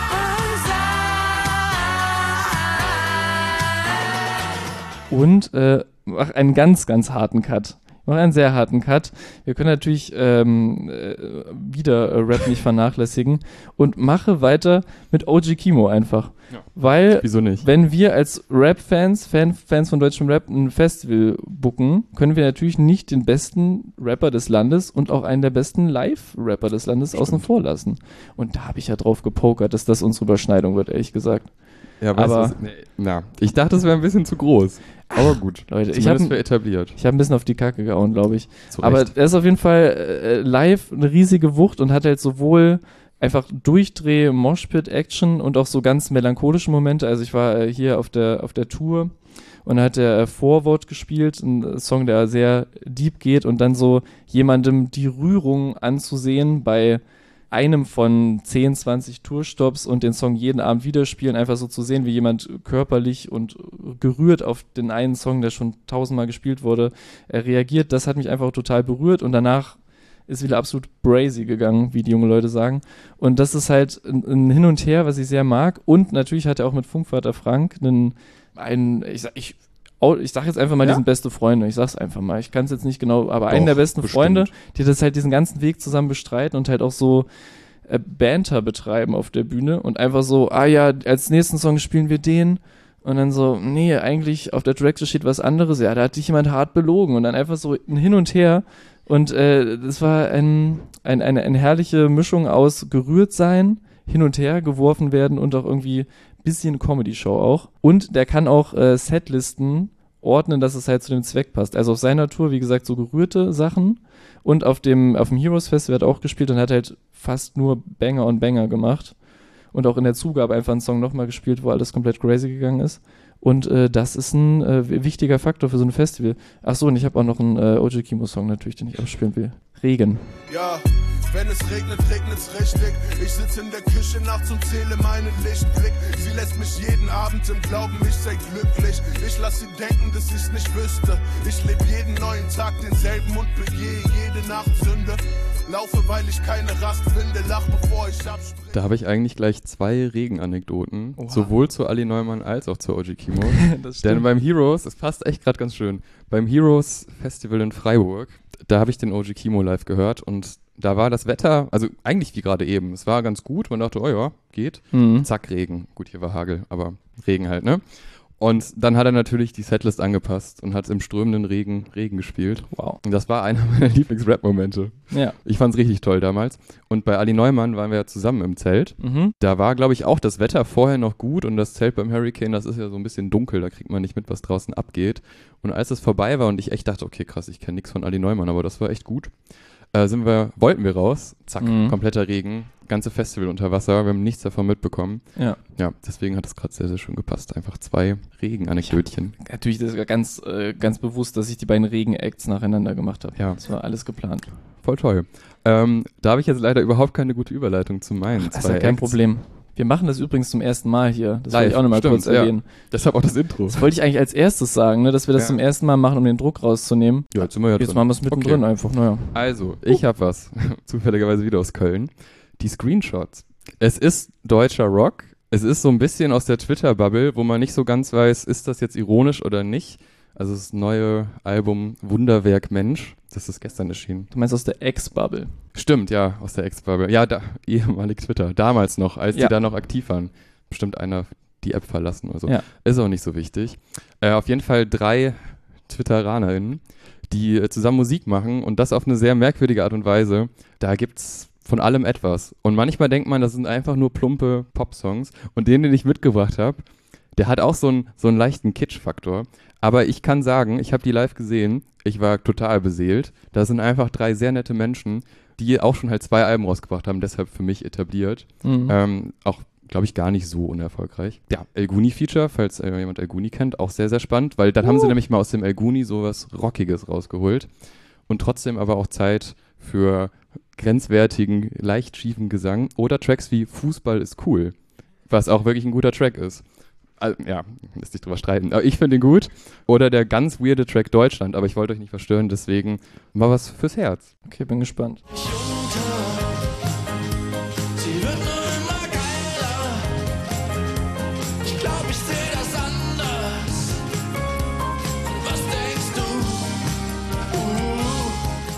frei sein. Und äh, mach einen ganz, ganz harten Cut. Ich mache einen sehr harten Cut. Wir können natürlich ähm, äh, wieder äh, Rap nicht vernachlässigen und mache weiter mit O G Kimo einfach. Ja. Weil, Wieso nicht? wenn wir als Rap-Fans, Fan, Fans von deutschem Rap, ein Festival booken, können wir natürlich nicht den besten Rapper des Landes und auch einen der besten Live-Rapper des Landes Stimmt. außen vor lassen. Und da habe ich ja drauf gepokert, dass das unsere Überschneidung wird, ehrlich gesagt. Ja, weißt aber- du, was- nee, na, ich dachte, es wäre ein bisschen zu groß. Aber gut, Leute, ich zumindest habe für etabliert. ich hab ein bisschen auf die Kacke gehauen, glaube ich. Zu Aber Recht. er ist auf jeden Fall äh, live eine riesige Wucht und hat halt sowohl einfach Durchdreh, Moshpit-Action und auch so ganz melancholische Momente. Also ich war äh, hier auf der auf der Tour und da hat er äh, Vorwort gespielt, ein Song, der sehr deep geht und dann so jemandem die Rührung anzusehen bei einem von zehn, zwanzig Tourstops und den Song jeden Abend wieder spielen, einfach so zu sehen, wie jemand körperlich und gerührt auf den einen Song, der schon tausendmal gespielt wurde, äh, reagiert. Das hat mich einfach total berührt und danach ist wieder absolut brazy gegangen, wie die jungen Leute sagen. Und das ist halt ein, ein Hin und Her, was ich sehr mag. Und natürlich hat er auch mit Funkvater Frank einen, einen ich sag, ich, oh, ich sag jetzt einfach mal, Ja? die sind beste Freunde. Ich sag's einfach mal. Ich kann es jetzt nicht genau, aber einen Doch, der besten bestimmt. Freunde, die das halt diesen ganzen Weg zusammen bestreiten und halt auch so äh, Banter betreiben auf der Bühne und einfach so, ah ja, als nächsten Song spielen wir den. Und dann so, nee, eigentlich auf der Tracklist steht was anderes. Ja, da hat dich jemand hart belogen. Und dann einfach so ein Hin und Her. Und äh, das war ein, ein, eine, eine herrliche Mischung aus gerührt sein, hin und her geworfen werden und auch irgendwie ein bisschen Comedy-Show auch. Und der kann auch äh, Setlisten ordnen, dass es halt zu dem Zweck passt. Also auf seiner Tour, wie gesagt, so gerührte Sachen. Und auf dem, auf dem Heroes Festival hat er auch gespielt und hat halt fast nur Banger und Banger gemacht. Und auch in der Zugabe einfach einen Song nochmal gespielt, wo alles komplett crazy gegangen ist. Und äh, das ist ein äh, wichtiger Faktor für so ein Festival. Achso, und ich habe auch noch einen äh, O G Kimo-Song natürlich, den ich abspielen will. Regen. Ja, wenn es regnet, regnet's richtig. Ich sitze in der Küche nachts und zähle meinen Lichtblick. Sie lässt mich jeden Abend im Glauben, ich sei glücklich. Ich lass sie denken, dass ich's nicht wüsste. Ich lebe jeden neuen Tag denselben und begehe jede Nacht Sünde. Laufe, weil ich keine Rast finde, lach, bevor ich abspringe. Da habe ich eigentlich gleich zwei Regenanekdoten, Oha. sowohl zu Ali Neumann als auch zu O G Kimo. Das Denn beim Heroes, es passt echt gerade ganz schön, beim Heroes Festival in Freiburg, da habe ich den O G Kimo live gehört und da war das Wetter, also eigentlich wie gerade eben, es war ganz gut, man dachte, oh ja, geht. Mhm. Zack, Regen. Gut, hier war Hagel, aber Regen halt, ne? Und dann hat er natürlich die Setlist angepasst und hat im strömenden Regen Regen gespielt. Wow. Und das war einer meiner Lieblings-Rap-Momente. Ja. Ich fand's richtig toll damals. Und bei Ali Neumann waren wir ja zusammen im Zelt. Mhm. Da war, glaube ich, auch das Wetter vorher noch gut und das Zelt beim Hurricane, das ist ja so ein bisschen dunkel, da kriegt man nicht mit, was draußen abgeht. Und als es vorbei war und ich echt dachte, okay, krass, ich kenne nichts von Ali Neumann, aber das war echt gut, äh, sind wir, wollten wir raus, zack, Mhm. kompletter Regen, ganze Festival unter Wasser, wir haben nichts davon mitbekommen. Ja. Ja, deswegen hat es gerade sehr, sehr schön gepasst. Einfach zwei Regenanekdötchen. Natürlich, das war ganz, äh, ganz bewusst, dass ich die beiden Regen-Acts nacheinander gemacht habe. Ja. Das war alles geplant. Voll toll. Ähm, da habe ich jetzt leider überhaupt keine gute Überleitung zu meinen Das ist zwei ja kein Acts. Problem. Wir machen das übrigens zum ersten Mal hier. Das wollte Live, ich auch nochmal stimmt, kurz ja. erwähnen. Deshalb auch das Intro. Das wollte ich eigentlich als erstes sagen, ne, dass wir das Ja. zum ersten Mal machen, um den Druck rauszunehmen. Ja, jetzt sind wir ja Jetzt drin. machen wir es mittendrin Okay. einfach, naja. Also, ich habe was, zufälligerweise wieder aus Köln. Die Screenshots. Es ist deutscher Rock. Es ist so ein bisschen aus der Twitter-Bubble, wo man nicht so ganz weiß, ist das jetzt ironisch oder nicht. Also das neue Album Wunderwerk Mensch, das ist gestern erschienen. Du meinst aus der Ex-Bubble. Stimmt, ja, aus der Ex-Bubble. Ja, da, ehemalig Twitter. Damals noch, als Ja. die da noch aktiv waren. Bestimmt einer die App verlassen oder so. Ja. Ist auch nicht so wichtig. Äh, auf jeden Fall drei TwitteranerInnen, die äh, zusammen Musik machen und das auf eine sehr merkwürdige Art und Weise. Da gibt's von allem etwas. Und manchmal denkt man, das sind einfach nur plumpe Popsongs. Und den, den ich mitgebracht habe, der hat auch so einen, so einen leichten Kitsch-Faktor. Aber ich kann sagen, ich habe die live gesehen, ich war total beseelt. Das sind einfach drei sehr nette Menschen, die auch schon halt zwei Alben rausgebracht haben, deshalb für mich etabliert. Mhm. Ähm, auch, glaube ich, gar nicht so unerfolgreich. Ja, El Guni-Feature, falls äh, jemand El Guni kennt, auch sehr, sehr spannend, weil dann uh. haben sie nämlich mal aus dem El Guni sowas Rockiges rausgeholt. Und trotzdem aber auch Zeit für grenzwertigen, leicht schiefen Gesang oder Tracks wie Fußball ist cool, was auch wirklich ein guter Track ist. Also, ja, lässt sich drüber streiten. Aber ich finde ihn gut. Oder der ganz weirde Track Deutschland, aber ich wollte euch nicht verstören, deswegen mal was fürs Herz. Okay, bin gespannt. Sie wird nur immer geiler. Ich glaub, ich seh das anders. Was denkst du? Uh.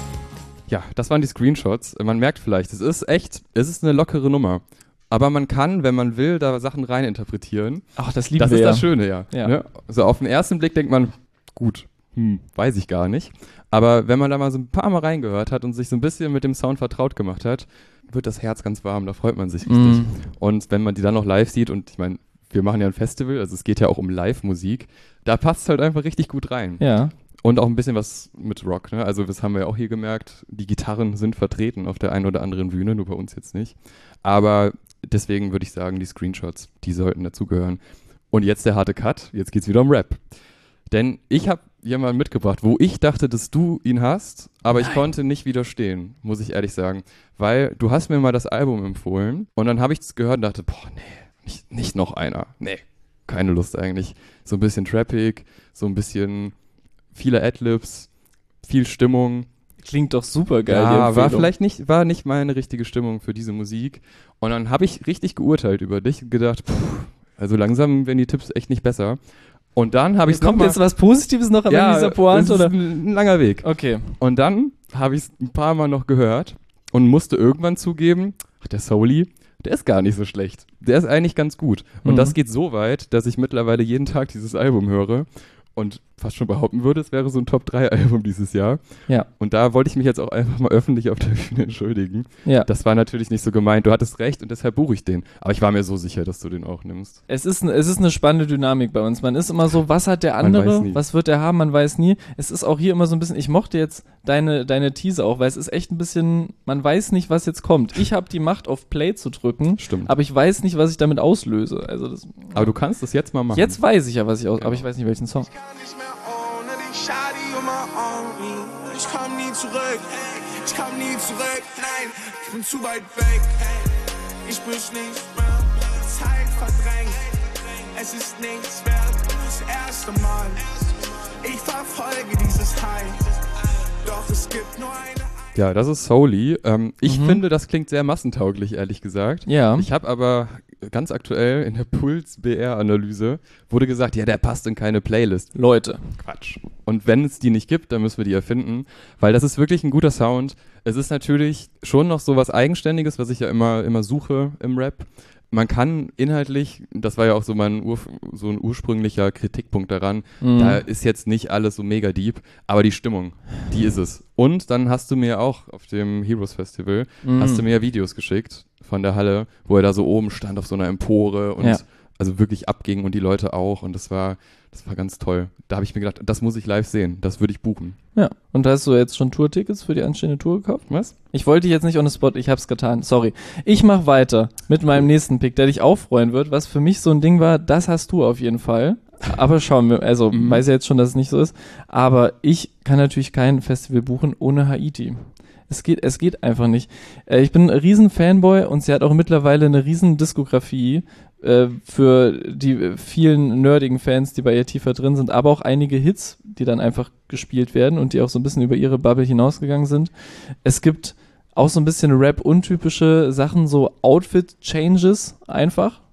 Ja, das waren die Screenshots. Man merkt vielleicht, es ist echt, es ist eine lockere Nummer. Aber man kann, wenn man will, da Sachen reininterpretieren. Ach, das lieben das wir ist ja. das Schöne, ja. Ja. Ne? So auf den ersten Blick denkt man, gut, hm, weiß ich gar nicht. Aber wenn man da mal so ein paar Mal reingehört hat und sich so ein bisschen mit dem Sound vertraut gemacht hat, wird das Herz ganz warm, da freut man sich richtig. Mhm. Und wenn man die dann noch live sieht, und ich meine, wir machen ja ein Festival, also es geht ja auch um Live-Musik, da passt es halt einfach richtig gut rein. Ja. Und auch ein bisschen was mit Rock, ne? Also das haben wir ja auch hier gemerkt, die Gitarren sind vertreten auf der einen oder anderen Bühne, nur bei uns jetzt nicht. Aber deswegen würde ich sagen, die Screenshots, die sollten dazugehören. Und jetzt der harte Cut, jetzt geht's wieder um Rap. Denn ich habe jemanden mitgebracht, wo ich dachte, dass du ihn hast, aber Nein. ich konnte nicht widerstehen, muss ich ehrlich sagen. Weil du hast mir mal das Album empfohlen und dann habe ich es gehört und dachte, boah, nee, nicht, nicht noch einer. Nee, keine Lust eigentlich. So ein bisschen trappig, so ein bisschen viele Adlibs, viel Stimmung. Klingt doch super geil. Ja, war vielleicht nicht, war nicht meine richtige Stimmung für diese Musik. Und dann habe ich richtig geurteilt über dich und gedacht, pff, also langsam werden die Tipps echt nicht besser. Und dann habe ich Kommt noch jetzt was Positives noch am ja, Ende dieser Pointe? das Oder? ist ein, ein langer Weg. Okay. Und dann habe ich es ein paar Mal noch gehört und musste irgendwann zugeben, ach, der Souli, der ist gar nicht so schlecht. Der ist eigentlich ganz gut. Und Mhm. das geht so weit, dass ich mittlerweile jeden Tag dieses Album höre und fast schon behaupten würde, es wäre so ein Top drei Album dieses Jahr. Ja. Und da wollte ich mich jetzt auch einfach mal öffentlich auf der Bühne entschuldigen. Ja. Das war natürlich nicht so gemeint. Du hattest recht und deshalb buche ich den. Aber ich war mir so sicher, dass du den auch nimmst. Es ist, es ist eine spannende Dynamik bei uns. Man ist immer so, was hat der Man weiß andere, nie. was wird der haben, man weiß nie. Es ist auch hier immer so ein bisschen, ich mochte jetzt deine, deine Tease auch, weil es ist echt ein bisschen, man weiß nicht, was jetzt kommt. Ich habe die Macht, auf Play zu drücken, Stimmt. aber ich weiß nicht, was ich damit auslöse. Also das, Aber du kannst das jetzt mal machen. jetzt weiß ich ja, was ich aus, Genau. aber ich weiß nicht, welchen Song. Ich kann nicht mehr ohne die Shadi um mein Arm. Ich komm nie zurück, ich komm nie zurück, nein, ich bin zu weit weg. Ich büsch nicht mehr, Zeit verdrängt, es ist nichts wert, das erste Mal. Ich verfolge dieses High, doch es gibt nur eine. Ja, das ist Souli. Ähm, ich Mhm. finde, das klingt sehr massentauglich, ehrlich gesagt. Ja. Ich habe aber ganz aktuell in der Puls-B R-Analyse wurde gesagt, ja, der passt in keine Playlist. Leute. Quatsch. Und wenn es die nicht gibt, dann müssen wir die erfinden, weil das ist wirklich ein guter Sound. Es ist natürlich schon noch so was Eigenständiges, was ich ja immer, immer suche im Rap. Man kann inhaltlich, das war ja auch so mein Ur, so ein ursprünglicher Kritikpunkt daran, Mhm. da ist jetzt nicht alles so mega deep, aber die Stimmung, die ist es. Und dann hast du mir auch auf dem Heroes Festival, Mhm. hast du mir ja Videos geschickt von der Halle, wo er da so oben stand auf so einer Empore und Ja. also wirklich abging und die Leute auch und das war, das war ganz toll. Da habe ich mir gedacht, das muss ich live sehen, das würde ich buchen. Ja. Und hast du jetzt schon Tourtickets für die anstehende Tour gekauft? Was? Ich wollte dich jetzt nicht on the spot, ich hab's getan, sorry. Ich mach weiter mit meinem nächsten Pick, der dich auch freuen wird, was für mich so ein Ding war, das hast du auf jeden Fall. Aber schauen wir, also Mhm. weiß ja jetzt schon, dass es nicht so ist, aber ich kann natürlich kein Festival buchen ohne Haiti. Es geht, es geht einfach nicht. Äh, ich bin ein riesen Fanboy und sie hat auch mittlerweile eine riesen Diskografie äh, für die vielen nerdigen Fans, die bei ihr tiefer drin sind, aber auch einige Hits, die dann einfach gespielt werden und die auch so ein bisschen über ihre Bubble hinausgegangen sind. Es gibt auch so ein bisschen Rap-untypische Sachen, so Outfit-Changes einfach.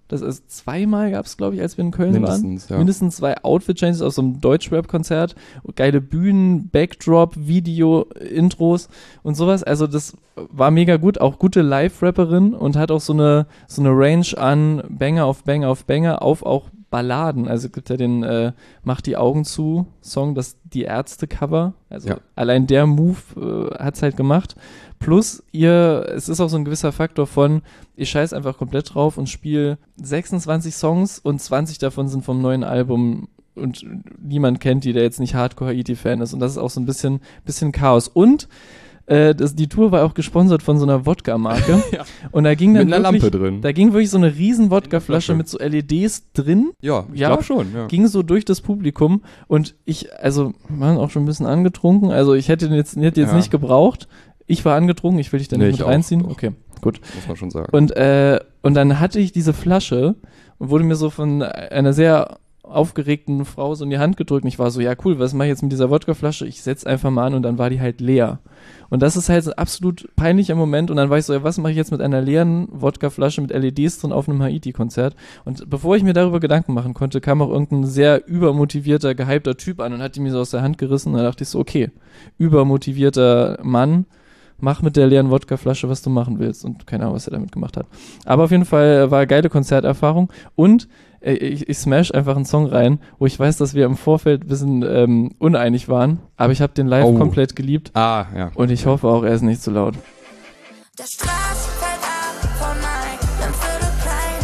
Das ist zweimal gab es, glaube ich, als wir in Köln Mindestens, waren. Ja. Mindestens zwei Outfit-Changes aus so einem Deutsch-Rap-Konzert. Geile Bühnen, Backdrop, Video, Intros und sowas. Also das war mega gut. Auch gute Live-Rapperin und hat auch so eine, so eine Range an Banger auf Banger auf Banger auf auch Balladen. Also es gibt ja den äh, Mach die Augen zu Song, das Die Ärzte-Cover. Also Ja. allein der Move äh, hat's halt gemacht. Plus ihr, es ist auch so ein gewisser Faktor von, ich scheiß einfach komplett drauf und spiele sechsundzwanzig Songs und zwanzig davon sind vom neuen Album und niemand kennt die, der jetzt nicht Hardcore-Haiti-Fan ist. Und das ist auch so ein bisschen, bisschen Chaos. Und äh, das, die Tour war auch gesponsert von so einer Wodka-Marke. Ja. Und da ging dann Mit einer wirklich, Lampe drin. Da ging wirklich so eine riesen Wodkaflasche Flasche. mit so L E Ds drin. Ja, ich Ja, glaube schon. Ja. Ging so durch das Publikum und ich, also, waren auch schon ein bisschen angetrunken. Also ich hätte den jetzt, hätte jetzt Ja. nicht gebraucht. Ich war angetrunken, ich will dich da Nee, nicht ich mit auch. reinziehen. Auch. Okay, gut. Muss man schon sagen. Und, äh, und dann hatte ich diese Flasche und wurde mir so von einer sehr aufgeregten Frau so in die Hand gedrückt. Und ich war so, ja cool, was mache ich jetzt mit dieser Wodkaflasche? Ich setz einfach mal an und dann war die halt leer. Und das ist halt so ein absolut peinlicher Moment. Und dann war ich so, ja, was mache ich jetzt mit einer leeren Wodkaflasche mit L E Ds drin auf einem Haiti-Konzert? Und bevor ich mir darüber Gedanken machen konnte, kam auch irgendein sehr übermotivierter, gehypter Typ an und hat die mir so aus der Hand gerissen. Und da dachte ich so, okay, übermotivierter Mann, mach mit der leeren Wodkaflasche, was du machen willst. Und keine Ahnung, was er damit gemacht hat. Aber auf jeden Fall war eine geile Konzerterfahrung. Und äh, ich, ich smash einfach einen Song rein, wo ich weiß, dass wir im Vorfeld ein bisschen ähm, uneinig waren. Aber ich habe den live Oh. komplett geliebt. Ah, ja. Und ich hoffe auch, er ist nicht zu laut. Der Straße fällt ab von meinem Viertel klein.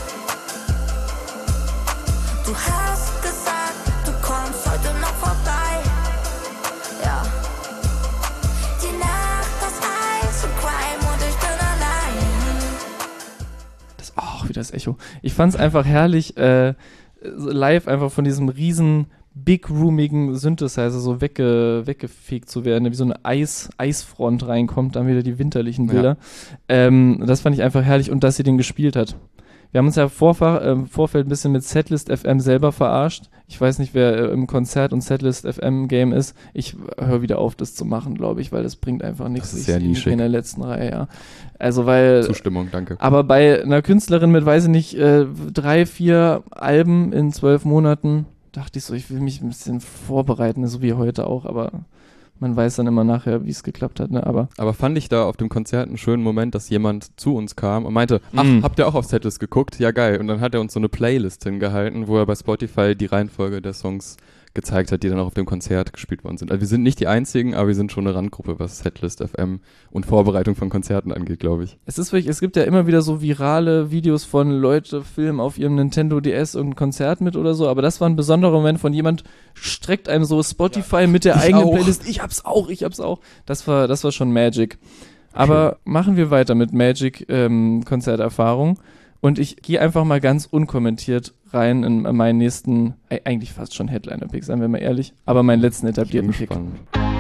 Du hast gesagt, du kommst heute noch vorbei. Ja. Die Nacht, das Eis und Crime und ich bin allein. Das auch wieder das Echo. Ich fand's einfach herrlich, äh, so live einfach von diesem riesen big roomigen Synthesizer so wegge, weggefegt zu werden, wie so eine Eis, Eisfront reinkommt, dann wieder die winterlichen Bilder. Ja. Ähm, das fand ich einfach herrlich und dass sie den gespielt hat. Wir haben uns ja im Vorfach, äh, im Vorfeld ein bisschen mit Setlist F M selber verarscht. Ich weiß nicht, wer äh, im Konzert- und Setlist F M Game ist. Ich höre wieder auf, das zu machen, glaube ich, weil das bringt einfach nichts. Das ist Ich sehr stehe nischig. in der letzten Reihe, ja. Also, weil... Zustimmung, danke. Aber bei einer Künstlerin mit, weiß ich nicht, äh, drei, vier Alben in zwölf Monaten, dachte ich so, ich will mich ein bisschen vorbereiten, so wie heute auch, aber man weiß dann immer nachher, wie es geklappt hat, ne, aber... Aber fand ich da auf dem Konzert einen schönen Moment, dass jemand zu uns kam und meinte, ach, Mm. habt ihr auch auf Setlist geguckt? Ja, geil. Und dann hat er uns so eine Playlist hingehalten, wo er bei Spotify die Reihenfolge der Songs gezeigt hat, die dann auch auf dem Konzert gespielt worden sind. Also wir sind nicht die Einzigen, aber wir sind schon eine Randgruppe, was Setlist F M und Vorbereitung von Konzerten angeht, glaube ich. Es ist wirklich, es gibt ja immer wieder so virale Videos von Leute filmen auf ihrem Nintendo D S irgendein Konzert mit oder so, aber das war ein besonderer Moment von jemand streckt einem so Spotify mit der Ich eigenen auch. Playlist. Ich hab's auch, ich hab's auch. Das war, das war schon Magic. Aber machen wir weiter mit Magic ähm, Konzerterfahrung. Und ich gehe einfach mal ganz unkommentiert rein in meinen nächsten, äh, eigentlich fast schon Headliner-Pick, seien wir mal ehrlich, aber meinen letzten etablierten Pick. Spannend.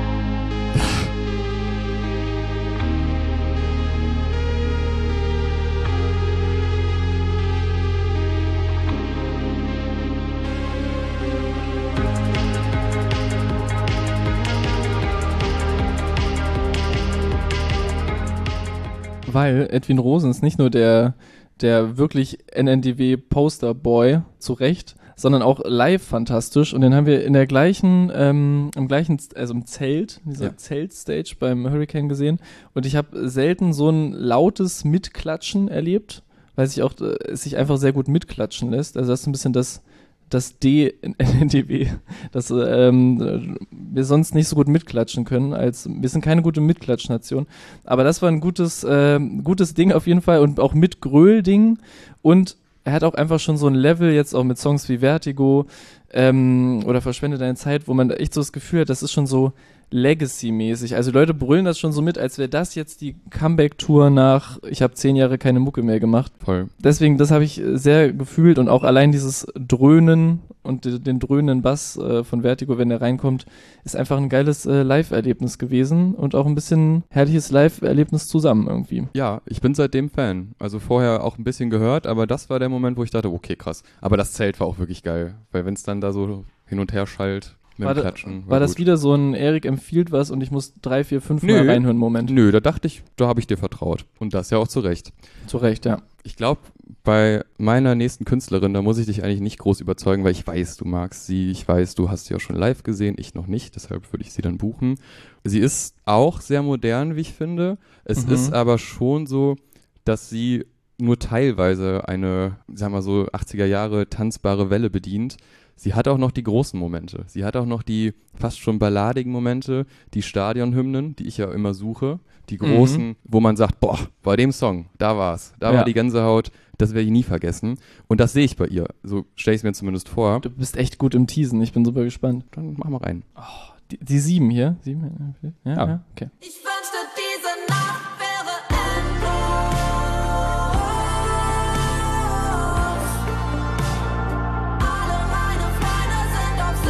Weil Edwin Rosen ist nicht nur der, der wirklich N N D W-Poster-Boy, zu Recht, sondern auch live fantastisch. Und den haben wir in der gleichen, ähm, im gleichen, also im Zelt, in dieser Ja. Zeltstage beim Hurricane gesehen. Und ich habe selten so ein lautes Mitklatschen erlebt, weil sich auch, äh, es sich einfach sehr gut mitklatschen lässt. Also das ist ein bisschen das, das D in N N D W, dass ähm, wir sonst nicht so gut mitklatschen können. Als wir sind keine gute Mitklatschnation. Aber das war ein gutes, ähm, gutes Ding auf jeden Fall und auch mit Gröl-Ding. Und er hat auch einfach schon so ein Level, jetzt auch mit Songs wie Vertigo ähm, oder Verschwende deine Zeit, wo man echt so das Gefühl hat, das ist schon so Legacy-mäßig. Also die Leute brüllen das schon so mit, als wäre das jetzt die Comeback-Tour nach, ich habe zehn Jahre keine Mucke mehr gemacht. Voll. Deswegen, das habe ich sehr gefühlt und auch allein dieses Dröhnen und de- den dröhnenden Bass äh, von Vertigo, wenn der reinkommt, ist einfach ein geiles äh, Live-Erlebnis gewesen und auch ein bisschen herrliches Live-Erlebnis zusammen irgendwie. Ja, ich bin seitdem Fan. Also vorher auch ein bisschen gehört, aber das war der Moment, wo ich dachte, okay, krass. Aber das Zelt war auch wirklich geil, weil wenn es dann da so hin und her schallt mit War, dem da, Klatschen. war das gut. wieder so ein Erik empfiehlt was und ich muss drei, vier, fünf Nö. Mal reinhören Moment? Nö, da dachte ich, da habe ich dir vertraut. Und das ja auch zu Recht. Zu Recht, ja. Ich glaube, bei meiner nächsten Künstlerin, da muss ich dich eigentlich nicht groß überzeugen, weil ich weiß, du magst sie, ich weiß, du hast sie auch schon live gesehen, ich noch nicht, deshalb würde ich sie dann buchen. Sie ist auch sehr modern, wie ich finde. Es Mhm. ist aber schon so, dass sie nur teilweise eine, sagen wir so, achtziger Jahre tanzbare Welle bedient. Sie hat auch noch die großen Momente. Sie hat auch noch die fast schon balladigen Momente, die Stadionhymnen, die ich ja immer suche. Die großen, Mhm. wo man sagt, boah, bei dem Song, da war's. Da Ja. war die Gänsehaut, das werde ich nie vergessen. Und das sehe ich bei ihr. So stelle ich es mir zumindest vor. Du bist echt gut im Teasen, ich bin super gespannt. Dann mach mal rein. Die, die sieben hier? Sieben? Ja, Ja. ja. Okay. Ich wünschte, diese Nacht wäre endlos. Alle meine Freunde sind auf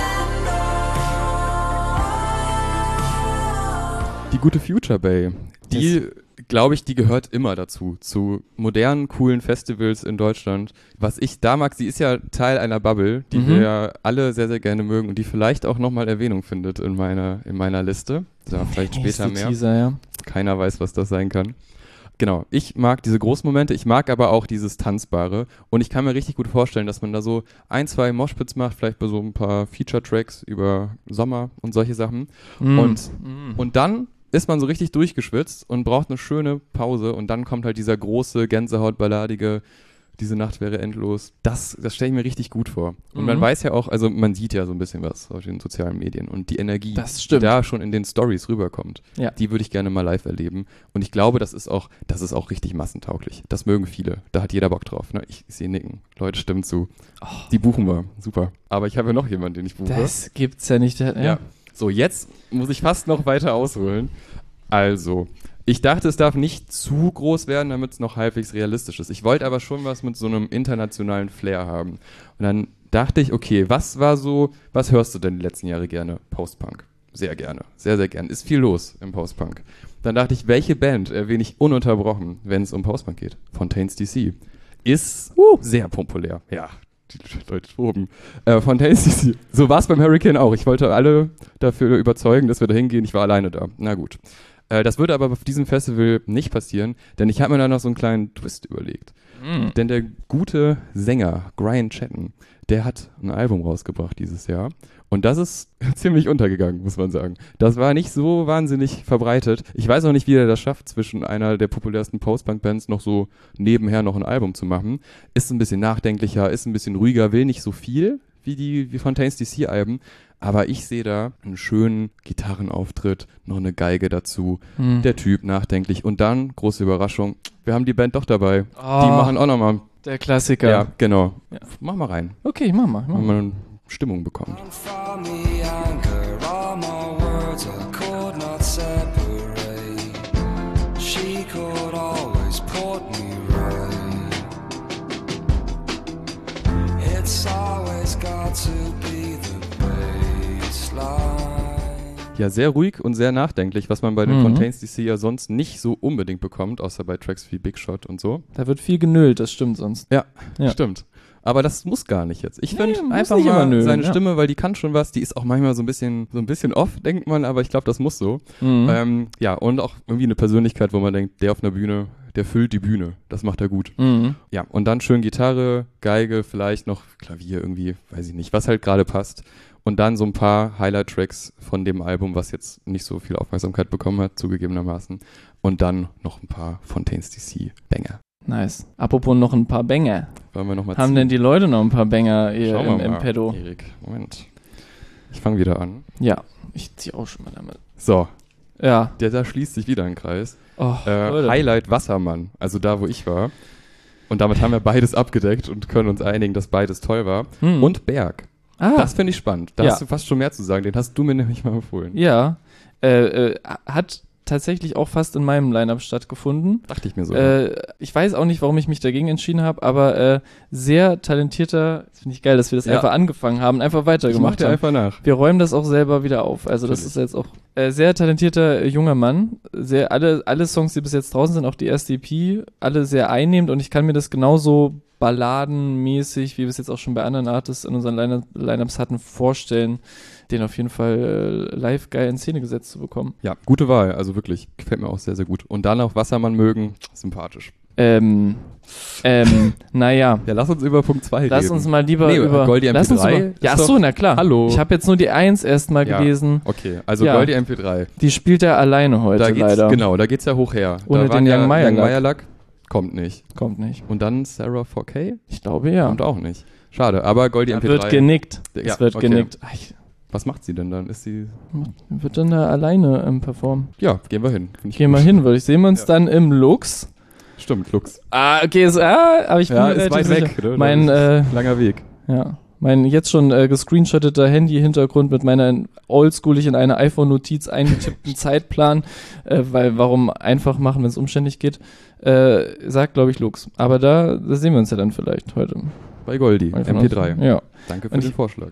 Sendung. Die gute Future Bay, die, glaube ich, die gehört immer dazu, zu modernen, coolen Festivals in Deutschland. Was ich da mag, sie ist ja Teil einer Bubble, die Mhm. wir ja alle sehr, sehr gerne mögen und die vielleicht auch nochmal Erwähnung findet in meiner, in meiner Liste. Da vielleicht Nächste später mehr. Teaser, ja. Keiner weiß, was das sein kann. Genau, ich mag diese Großmomente, ich mag aber auch dieses Tanzbare und ich kann mir richtig gut vorstellen, dass man da so ein, zwei Moshpits macht, vielleicht bei so ein paar Feature-Tracks über Sommer und solche Sachen. Mm. Und, Mm. und dann ist man so richtig durchgeschwitzt und braucht eine schöne Pause und dann kommt halt dieser große, gänsehautballadige Diese Nacht wäre endlos. Das, das stelle ich mir richtig gut vor. Und Mhm. man weiß ja auch, also man sieht ja so ein bisschen was auf den sozialen Medien und die Energie, Das die stimmt. da schon in den Stories rüberkommt, Ja. die würde ich gerne mal live erleben. Und ich glaube, das ist auch, das ist auch richtig massentauglich. Das mögen viele. Da hat jeder Bock drauf. Ne? Ich, ich sehe nicken. Leute, stimmen zu. Die buchen wir. Super. Aber ich habe ja noch jemanden, den ich buche. Das gibt's ja nicht. Ja. Ja. So, jetzt muss ich fast noch weiter ausholen. Also, ich dachte, es darf nicht zu groß werden, damit es noch halbwegs realistisch ist. Ich wollte aber schon was mit so einem internationalen Flair haben. Und dann dachte ich, okay, was war so, was hörst du denn die letzten Jahre gerne? Postpunk. Sehr gerne. Sehr, sehr gerne. Ist viel los im Postpunk. Dann dachte ich, welche Band erwähne ich ununterbrochen, wenn es um Postpunk geht? Fontaines D C. Ist uh, sehr populär. Ja, die Leute oben. Äh, Fontaines D C. So war es beim Hurricane auch. Ich wollte alle dafür überzeugen, dass wir da hingehen. Ich war alleine da. Na gut. Äh, das würde aber auf diesem Festival nicht passieren, denn ich habe mir da noch so einen kleinen Twist überlegt. Mhm. Denn der gute Sänger Brian Chatton, der hat ein Album rausgebracht dieses Jahr. Und das ist ziemlich untergegangen, muss man sagen. Das war nicht so wahnsinnig verbreitet. Ich weiß auch nicht, wie er das schafft, zwischen einer der populärsten Post-Punk-Bands noch so nebenher noch ein Album zu machen. Ist ein bisschen nachdenklicher, ist ein bisschen ruhiger, will nicht so viel wie die wie Fontaines D C-Alben. Aber ich sehe da einen schönen Gitarrenauftritt, noch eine Geige dazu, Mhm. der Typ nachdenklich. Und dann, große Überraschung, wir haben die Band doch dabei. Oh, Die machen auch nochmal. der Klassiker. Ja, genau. Ja. Mach mal rein. Okay, ich mach mal. Ich mach Wenn mal. man Stimmung bekommt. For me, anger, all my words I could not separate. She could always put me right. It's always got to be the baseline. Ja, sehr ruhig und sehr nachdenklich, was man bei den Mhm. Fontaines D C ja sonst nicht so unbedingt bekommt, außer bei Tracks wie Big Shot und so. Da wird viel genölt, das stimmt sonst. Ja, Ja. stimmt. Aber das muss gar nicht jetzt. Ich Nee, finde muss einfach nicht mal immer nölen, seine ja. Stimme, weil die kann schon was. Die ist auch manchmal so ein bisschen, so ein bisschen off, denkt man, aber ich glaube, das muss so. Mhm. Ähm, ja, und auch irgendwie eine Persönlichkeit, wo man denkt, der auf einer Bühne, der füllt die Bühne. Das macht er gut. Mhm. Ja, und dann schön Gitarre, Geige, vielleicht noch Klavier irgendwie, weiß ich nicht, was halt gerade passt. Und dann so ein paar Highlight-Tracks von dem Album, was jetzt nicht so viel Aufmerksamkeit bekommen hat, zugegebenermaßen. Und dann noch ein paar Fontaines D C-Banger. Nice. Apropos noch ein paar Banger. Wollen wir noch mal Haben ziehen? denn die Leute noch ein paar Banger hier Schauen im, wir im mal, Pedo? Erik. Moment. Ich fange wieder an. Ja, ich zieh auch schon mal damit. So, Ja. der, da schließt sich wieder ein Kreis. Oh, Äh, Leute. Highlight Wassermann, also da, wo ich war. Und damit haben wir beides abgedeckt und können uns einigen, dass beides toll war. Hm. Und Berg. ah, Das finde ich spannend. Da Ja. hast du fast schon mehr zu sagen. Den hast du mir nämlich mal empfohlen. ja. Äh, äh, hat tatsächlich auch fast in meinem Line-Up stattgefunden. Dachte ich mir so. Äh, ich weiß auch nicht, warum ich mich dagegen entschieden habe, aber äh, sehr talentierter, das finde ich geil, dass wir das Ja. einfach angefangen haben, einfach ich mach weitergemacht dir haben. einfach nach. Wir räumen das auch selber wieder auf. Also das Natürlich. ist jetzt auch äh, sehr talentierter äh, junger Mann. Sehr, alle, alle Songs, die bis jetzt draußen sind, auch die erste E P, alle sehr einnehmend und ich kann mir das genauso balladenmäßig, wie wir es jetzt auch schon bei anderen Artists in unseren Line- Lineups hatten, vorstellen, den auf jeden Fall äh, live geil in Szene gesetzt zu bekommen. Ja, gute Wahl. Also wirklich, gefällt mir auch sehr, sehr gut. Und dann auch Wassermann mögen, sympathisch. Ähm, ähm, naja. Ja, lass uns über Punkt zwei reden. Lass uns mal lieber nee, über... Goldie M P drei. Lass uns über, ja, ach so, na klar. Hallo. Ich habe jetzt nur die eins erstmal ja, gelesen. Okay, also ja. Goldie M P drei. Die spielt er alleine heute da geht's, leider. Genau, da geht's ja hoch her. Ohne da den ja Young Meyer Luck. Meyer Luck. Kommt nicht. Kommt nicht. Und dann Sarah four K? Ich glaube ja. Kommt auch nicht. Schade, aber Goldie da M P drei. wird genickt. Es ja, wird okay. genickt. Ach, ich, Was macht sie denn dann? Ist sie... wird dann da alleine ähm, performen? Ja, gehen wir hin. Gehen wir hin, würde ich. Sehen wir uns ja. dann im Lux. Stimmt, Lux. Ah, okay, ist, ah, aber ich bin ja, mir ist weit weg. Oder? Mein, äh, langer Weg. Ja, mein jetzt schon äh, gescreenshotteter Handy-Hintergrund mit meiner oldschoolig in eine iPhone-Notiz eingetippten Zeitplan, äh, weil warum einfach machen, wenn es umständlich geht, äh, sagt, glaube ich, Lux. Aber da, da sehen wir uns ja dann vielleicht heute. Bei Goldie, M P drei. Ja. Danke für Und den ich, Vorschlag.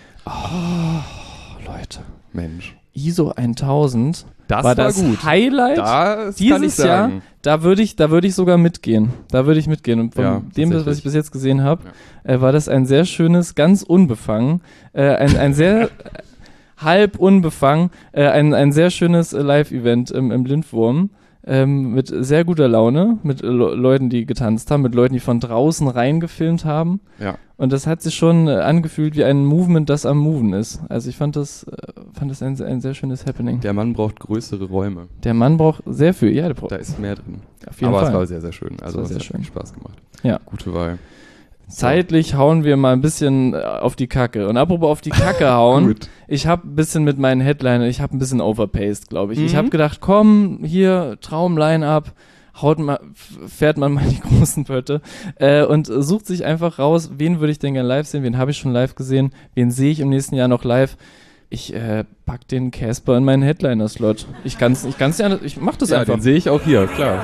Oh, Leute. Mensch. I S O tausend das war, war das gut. Highlight das dieses kann ich sagen. Jahr. Da würde ich, da würde ich sogar mitgehen. Da würde ich mitgehen. Und von ja, dem, was ich bis jetzt gesehen habe, ja. äh, war das ein sehr schönes, ganz unbefangen, äh, ein, ein sehr halb unbefangen, äh, ein, ein sehr schönes äh, Live-Event im, im Blindwurm. Ähm, mit sehr guter Laune, mit äh, Le- Leuten, die getanzt haben, mit Leuten, die von draußen reingefilmt haben. Ja. Und das hat sich schon äh, angefühlt wie ein Movement, das am Moven ist. Also ich fand das, äh, fand das ein, ein sehr schönes Happening. Der Mann braucht größere Räume. Der Mann braucht sehr viel, ja. Der braucht da ist mehr drin. Auf jeden Aber Fall. es war sehr, sehr schön. Also es sehr hat schön. viel Spaß gemacht. Ja. Gute Wahl. Zeitlich hauen wir mal ein bisschen auf die Kacke. Und apropos auf die Kacke hauen, Gut. ich habe ein bisschen mit meinen Headlinern, ich habe ein bisschen overpaced, glaube ich. Mhm. Ich habe gedacht, komm, hier, Traum-Line-Up, haut mal, fährt man mal in die großen Pötte äh, und sucht sich einfach raus, wen würde ich denn gerne live sehen, wen habe ich schon live gesehen, wen sehe ich im nächsten Jahr noch live. Ich äh, pack den Casper in meinen Headliner-Slot. Ich kann's, ich kann's ja, ich mach das ja, einfach. Den sehe ich auch hier, klar.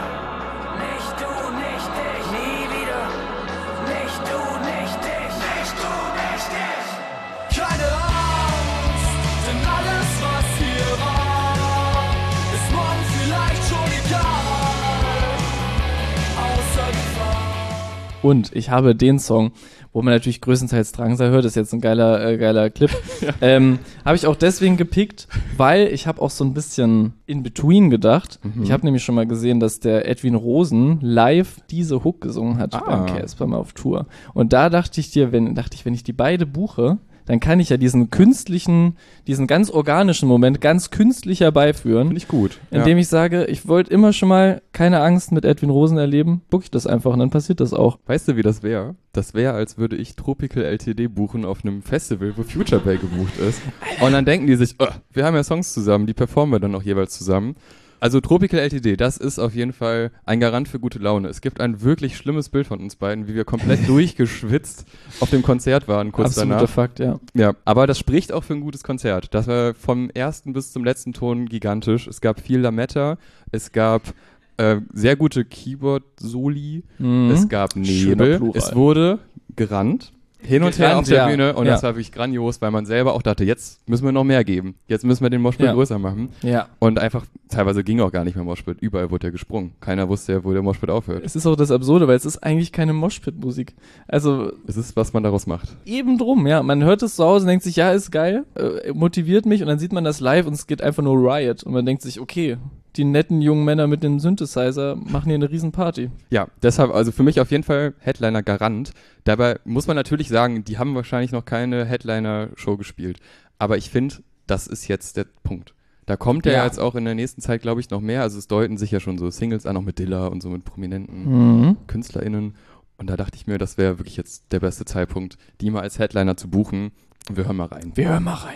Und ich habe den Song, wo man natürlich größtenteils Drangsal hört, ist jetzt ein geiler, äh, geiler Clip, ja. ähm, habe ich auch deswegen gepickt, weil ich habe auch so ein bisschen in between gedacht. Mhm. Ich habe nämlich schon mal gesehen, dass der Edwin Rosen live diese Hook gesungen hat ah. beim Casper mal auf Tour. Und da dachte ich dir, wenn, dachte ich, wenn ich die beide buche, dann kann ich ja diesen künstlichen, diesen ganz organischen Moment ganz künstlich herbeiführen. Finde ich gut. Indem ja. ich sage, ich wollte immer schon mal keine Angst mit Edwin Rosen erleben, book ich das einfach und dann passiert das auch. Weißt du, wie das wäre? Das wäre, als würde ich Tropical L T D buchen auf einem Festival, wo Future Bay gebucht ist. Und dann denken die sich, oh, wir haben ja Songs zusammen, die performen wir dann auch jeweils zusammen. Also Tropical L T D, das ist auf jeden Fall ein Garant für gute Laune. Es gibt ein wirklich schlimmes Bild von uns beiden, wie wir komplett durchgeschwitzt auf dem Konzert waren, kurz Absoluter danach. Fakt, ja. Ja, aber das spricht auch für ein gutes Konzert. Das war vom ersten bis zum letzten Ton gigantisch. Es gab viel Lametta, es gab äh, sehr gute Keyboard-Soli, Mhm. es gab Nebel, es wurde gerannt. Hin und her Gerannt, auf der ja. Bühne und Ja. das war wirklich grandios, weil man selber auch dachte, jetzt müssen wir noch mehr geben. Jetzt müssen wir den Moshpit Ja. größer machen. Ja. Und einfach, teilweise ging auch gar nicht mehr Moshpit. Überall wurde er gesprungen. Keiner wusste ja, wo der Moshpit aufhört. Es ist auch das Absurde, weil es ist eigentlich keine Moshpit-Musik. Also Es ist, was man daraus macht. eben drum, ja. Man hört es zu Hause und denkt sich, ja, ist geil, äh, motiviert mich und dann sieht man das live und es geht einfach nur Riot und man denkt sich, okay, die netten jungen Männer mit dem Synthesizer machen hier eine Riesenparty. Ja, deshalb, also für mich auf jeden Fall Headliner Garant. Dabei muss man natürlich sagen, die haben wahrscheinlich noch keine Headliner-Show gespielt. Aber ich finde, das ist jetzt der Punkt. Da kommt ja Ja. jetzt auch in der nächsten Zeit, glaube ich, noch mehr. Also es deuten sich ja schon so Singles an, auch mit Dilla und so mit prominenten Mhm. KünstlerInnen. Und da dachte ich mir, das wäre wirklich jetzt der beste Zeitpunkt, die mal als Headliner zu buchen. Und wir hören mal rein. Wir hören mal rein.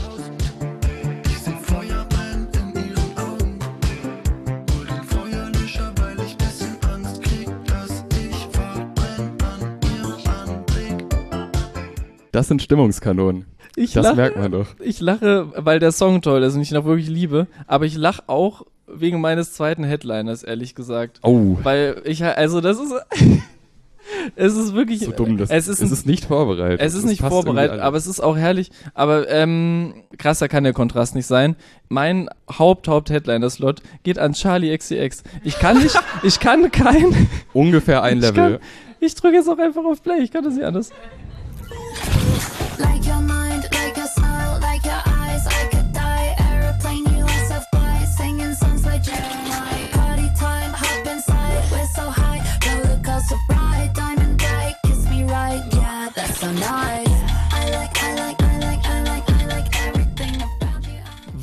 Das sind Stimmungskanonen. Ich Das lache, merkt man doch. Ich lache, weil der Song toll ist und ich ihn auch wirklich liebe, aber ich lache auch wegen meines zweiten Headliners, ehrlich gesagt. Oh, Weil ich, also das ist, es ist wirklich, so dumm. Das, es ist, es ist nicht vorbereitet. es ist nicht passt vorbereitet, irgendwie aber es ist auch herrlich, aber ähm, krasser kann der Kontrast nicht sein. Mein Haupt-Haupt-Headliner-Slot geht an Charlie X C X. Ich kann nicht, ich kann kein, alles. Ungefähr ein ich Level. kann, ich drücke jetzt auch einfach auf Play, ich kann das nicht anders. Like your mind, like your smile, like your eyes, I could die. Airplane, U S F fly, singing songs like Jeremiah. Party time, hop inside, we're so high.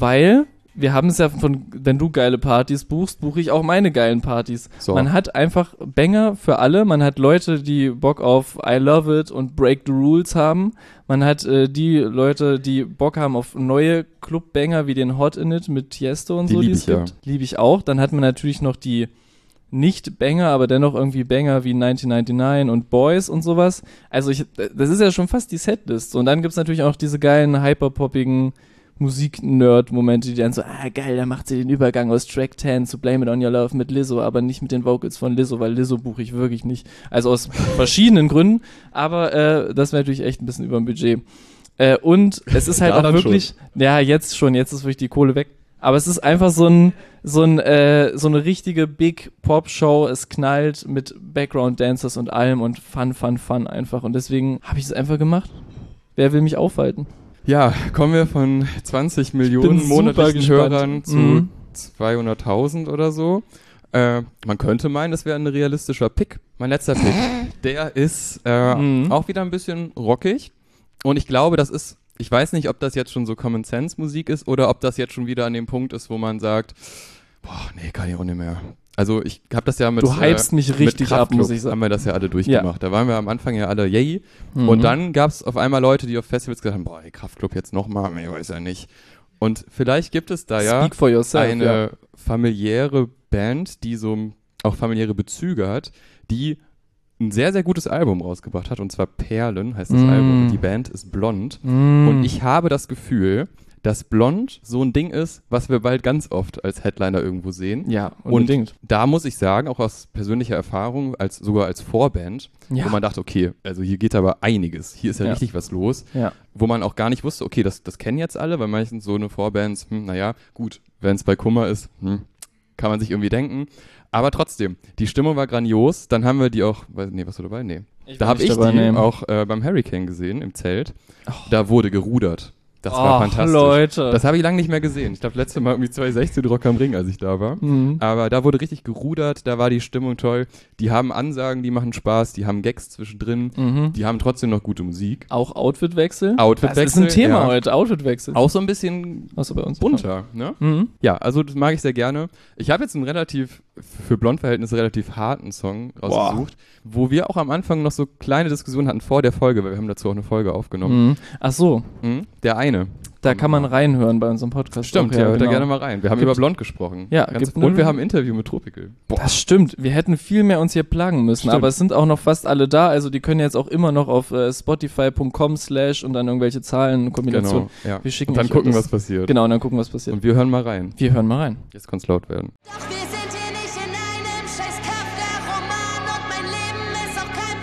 weil wir haben es ja von, wenn du geile Partys buchst, buche ich auch meine geilen Partys. So. Man hat einfach Banger für alle. Man hat Leute, die Bock auf I Love It und Break the Rules haben. Man hat äh, die Leute, die Bock haben auf neue Club-Banger wie den Hot In It mit Tiesto und Die so, die lieb es ich, ja. gibt. Liebe ich auch. Dann hat man natürlich noch die nicht Banger, aber dennoch irgendwie Banger wie neunzehnhundertneunundneunzig und Boys und sowas. Also ich, das ist ja schon fast die Setlist. Und dann gibt's natürlich auch diese geilen, hyperpoppigen Musik-Nerd-Momente, die dann so, ah geil, da macht sie den Übergang aus Track zehn zu Blame It On Your Love mit Lizzo, aber nicht mit den Vocals von Lizzo, weil Lizzo buche ich wirklich nicht. Also aus verschiedenen Gründen, aber äh, das wäre natürlich echt ein bisschen über dem Budget. Äh, und es ist halt Da auch dann wirklich, ja jetzt schon, jetzt ist wirklich die Kohle weg. Aber es ist einfach so ein, so ein, äh, so eine richtige Big Pop Show. Es knallt mit Background Dancers und allem und Fun, Fun, Fun einfach. Und deswegen habe ich es einfach gemacht. Wer will mich aufhalten? Ja, kommen wir von zwanzig Millionen super monatlichen gespannt. Hörern zu Mhm. zweihunderttausend oder so. Äh, man könnte meinen, das wäre ein realistischer Pick. Mein letzter Pick, der ist äh, Mhm. auch wieder ein bisschen rockig. Und ich glaube, das ist, ich weiß nicht, ob das jetzt schon so Common Sense Musik ist oder ob das jetzt schon wieder an dem Punkt ist, wo man sagt, boah, nee, kann ich auch nicht mehr. Also ich habe das ja mit Du hypst mich mit richtig ab, Kraftklub muss ich sagen. haben wir das ja alle durchgemacht. Da waren wir am Anfang ja alle yay. Mhm. Und dann gab es auf einmal Leute, die auf Festivals gesagt haben, boah, ey, Kraftklub jetzt nochmal, nee, weiß ja nicht. Und vielleicht gibt es da ja Speak for yourself, eine ja. familiäre Band, die so auch familiäre Bezüge hat, die ein sehr, sehr gutes Album rausgebracht hat, und zwar Perlen heißt das Mm. Album. Die Band ist Blond. Mm. Und ich habe das Gefühl, dass Blond so ein Ding ist, was wir bald ganz oft als Headliner irgendwo sehen. Ja, unbedingt. Und da muss ich sagen, auch aus persönlicher Erfahrung, als sogar als Vorband, Ja. wo man dachte, okay, also hier geht aber einiges. Hier ist ja, Ja. richtig was los. Ja. Wo man auch gar nicht wusste, okay, das, das kennen jetzt alle, weil meistens so eine Vorbands, hm, naja, gut, wenn es bei Kummer ist, hm, kann man sich irgendwie denken. Aber trotzdem, die Stimmung war grandios. Dann haben wir die auch, weiß- nee, warst du dabei? Nee. Ich Da war habe nicht ich dabei, die nee. auch äh, beim Hurricane gesehen, im Zelt. Da wurde gerudert. Das war Ach, fantastisch. Leute. Das habe ich lange nicht mehr gesehen. Ich glaube, letzte Mal irgendwie zwanzig sechzehn Rock am Ring, als ich da war. Mhm. Aber da wurde richtig gerudert, da war die Stimmung toll. Die haben Ansagen, die machen Spaß, die haben Gags zwischendrin, Mhm. die haben trotzdem noch gute Musik. Auch Outfitwechsel? Outfitwechsel, Das ist ein Thema ja. heute, Outfitwechsel. Auch so ein bisschen Außer bei uns. bunter, ne? Mhm. Ja, also das mag ich sehr gerne. Ich habe jetzt einen relativ, für Blond-Verhältnisse relativ harten Song rausgesucht, wo wir auch am Anfang noch so kleine Diskussionen hatten vor der Folge, weil wir haben dazu auch eine Folge aufgenommen. Mhm. Ach so, Mhm. Der eine. da kann man reinhören bei unserem Podcast. Stimmt, Okay, ja, hört da genau. gerne mal rein. Wir haben Gibt- über Blond gesprochen. Ja, Ganz, gibt und eine- wir haben ein Interview mit Tropical. Boah. Das stimmt. Wir hätten viel mehr uns hier plagen müssen, Stimmt. aber es sind auch noch fast alle da. Also die können jetzt auch immer noch auf äh, spotify punkt com slash und dann irgendwelche Zahlen, Kombinationen. Genau, ja. Wir schicken und dann euch gucken, das. was passiert. Genau, und dann gucken, was passiert. Und wir hören mal rein. Wir hören mal rein. Jetzt kann es laut werden. Doch wir sind hier nicht in einem scheiß Kafka-Roman und mein Leben ist auch kein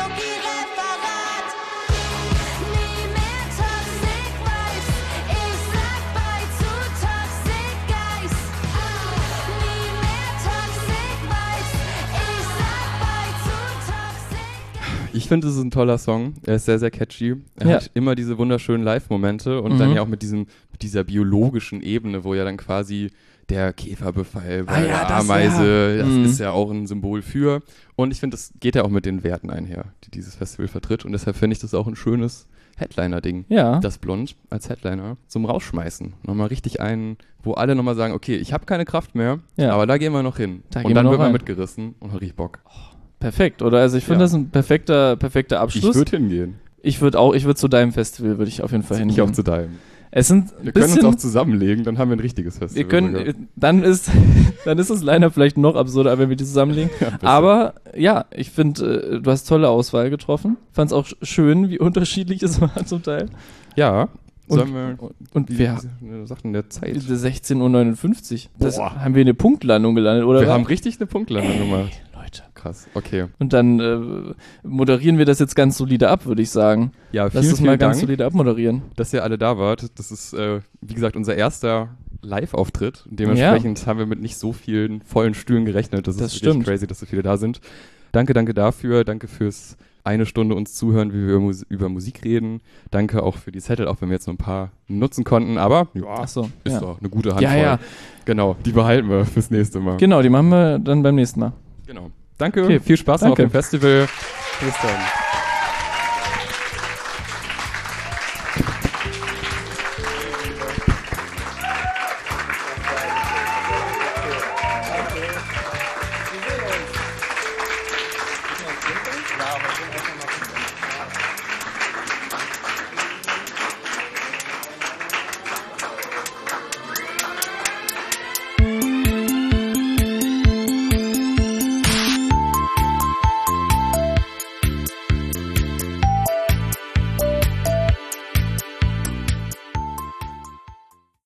Biologie-Referat. Nie mehr Toxic Vibes, ich sag bye zu Toxic Guys. Nie mehr Toxic Vibes, ich sag bye zu Toxic. Ich finde, es ist ein toller Song. Er ist sehr, sehr catchy. Er Ja. hat immer diese wunderschönen Live-Momente und Mhm. dann ja auch mit, diesem, mit dieser biologischen Ebene, wo ja dann quasi der Käferbefall bei Ah ja, der das, Ameise, ja. das Mhm. ist ja auch ein Symbol für. Und ich finde, das geht ja auch mit den Werten einher, die dieses Festival vertritt. Und deshalb finde ich das auch ein schönes Headliner-Ding. Ja. Das Blond als Headliner zum Rausschmeißen. Nochmal richtig einen, wo alle nochmal sagen, okay, ich habe keine Kraft mehr, Ja. aber da gehen wir noch hin. Da und gehen dann wir noch wird man rein. mitgerissen und hat richtig Bock. Perfekt, oder? Also ich finde Ja. das ein perfekter, perfekter Abschluss. Ich würde hingehen. Ich würde auch, ich würde zu deinem Festival, würde ich auf jeden Fall Ich hingehen. auch zu deinem. Es sind Wir ein können uns bisschen, auch zusammenlegen, dann haben wir ein richtiges Festival. wir können, sogar. äh, dann ist, dann ist es leider vielleicht noch absurder, wenn wir die zusammenlegen. besser. Aber ja, ich finde, äh, du hast tolle Auswahl getroffen. Fand es auch sch- schön, wie unterschiedlich es war zum Teil. Ja, Und- sollen wir, Und wie, wir wie Sachen der Zeit. sechzehn Uhr neunundfünfzig. Das Boah. haben wir eine Punktlandung gelandet, oder? Wir was? haben richtig eine Punktlandung gemacht. Leute. Krass, okay. Und dann äh, moderieren wir das jetzt ganz solide ab, würde ich sagen. Ja, Lass vielen, es mal vielen ganz Dank, solide abmoderieren. dass ihr alle da wart. Das ist, äh, wie gesagt, unser erster Live-Auftritt. Dementsprechend haben wir mit nicht so vielen vollen Stühlen gerechnet. Das, Das ist wirklich stimmt. crazy, dass so viele da sind. Danke, danke dafür. Danke fürs eine Stunde uns zuhören, wie wir über, Mus- über Musik reden. Danke auch für die Zettel, auch wenn wir jetzt nur ein paar nutzen konnten. Aber ja, Ach so, ist ja. doch eine gute Handvoll. Ja, ja. Genau, die behalten wir fürs nächste Mal. Genau, die machen wir dann beim nächsten Mal. Genau. Danke, Okay, viel Spaß noch auf danke. dem Festival. Bis dann.